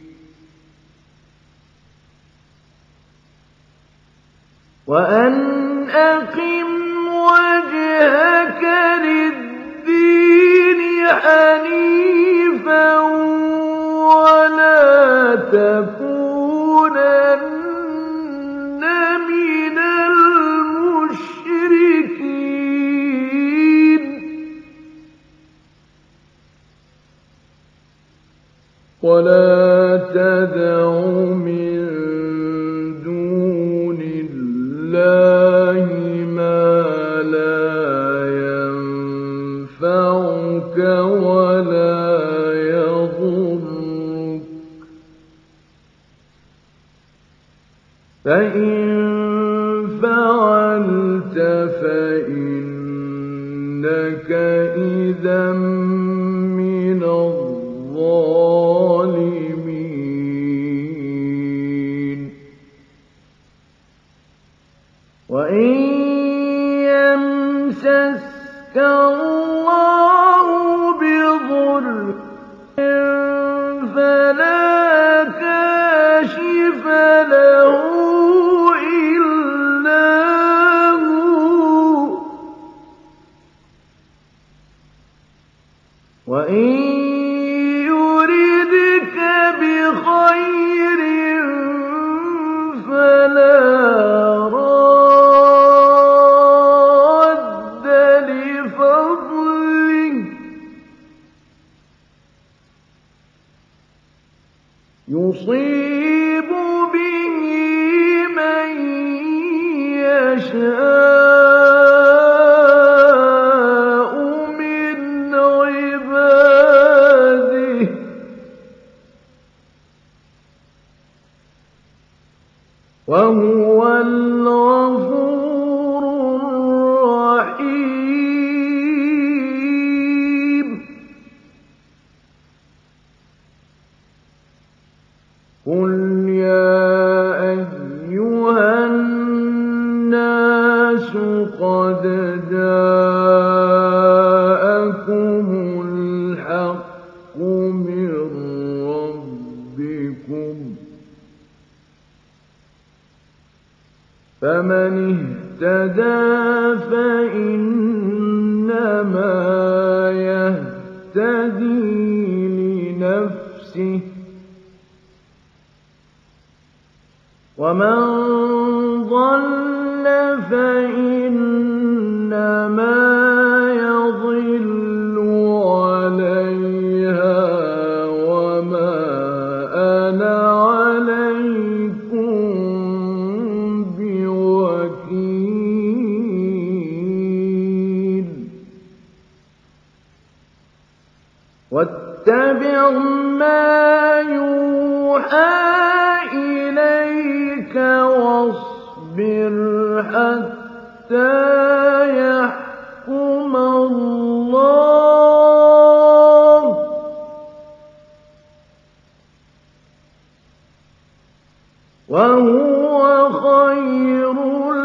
وأن أقم وجهك للدين حنيفا ولا تكونن من المشركين. ولا تدع من دون الله ما لا ينفعك ولا يضرك فإن فعلت فإنك إذا من الظالمين. وإن يمسسك الله بضر فلا كاشف له إلا هو وإن يردك بخير فلا راد لفضله يصيب به من يشاء من عباده وهو الغفور الرحيم. قل يا أيها الناس قد جاءكم الحق من ربكم فمن اهتدى فإنما يهتدي لنفسه ومن ضل فإنما يضل عليها وما أنا عليكم بوكيل. واتبع ما يوحى إليك واصبر حتى يحكم الله وَهُوَ خَيْرُ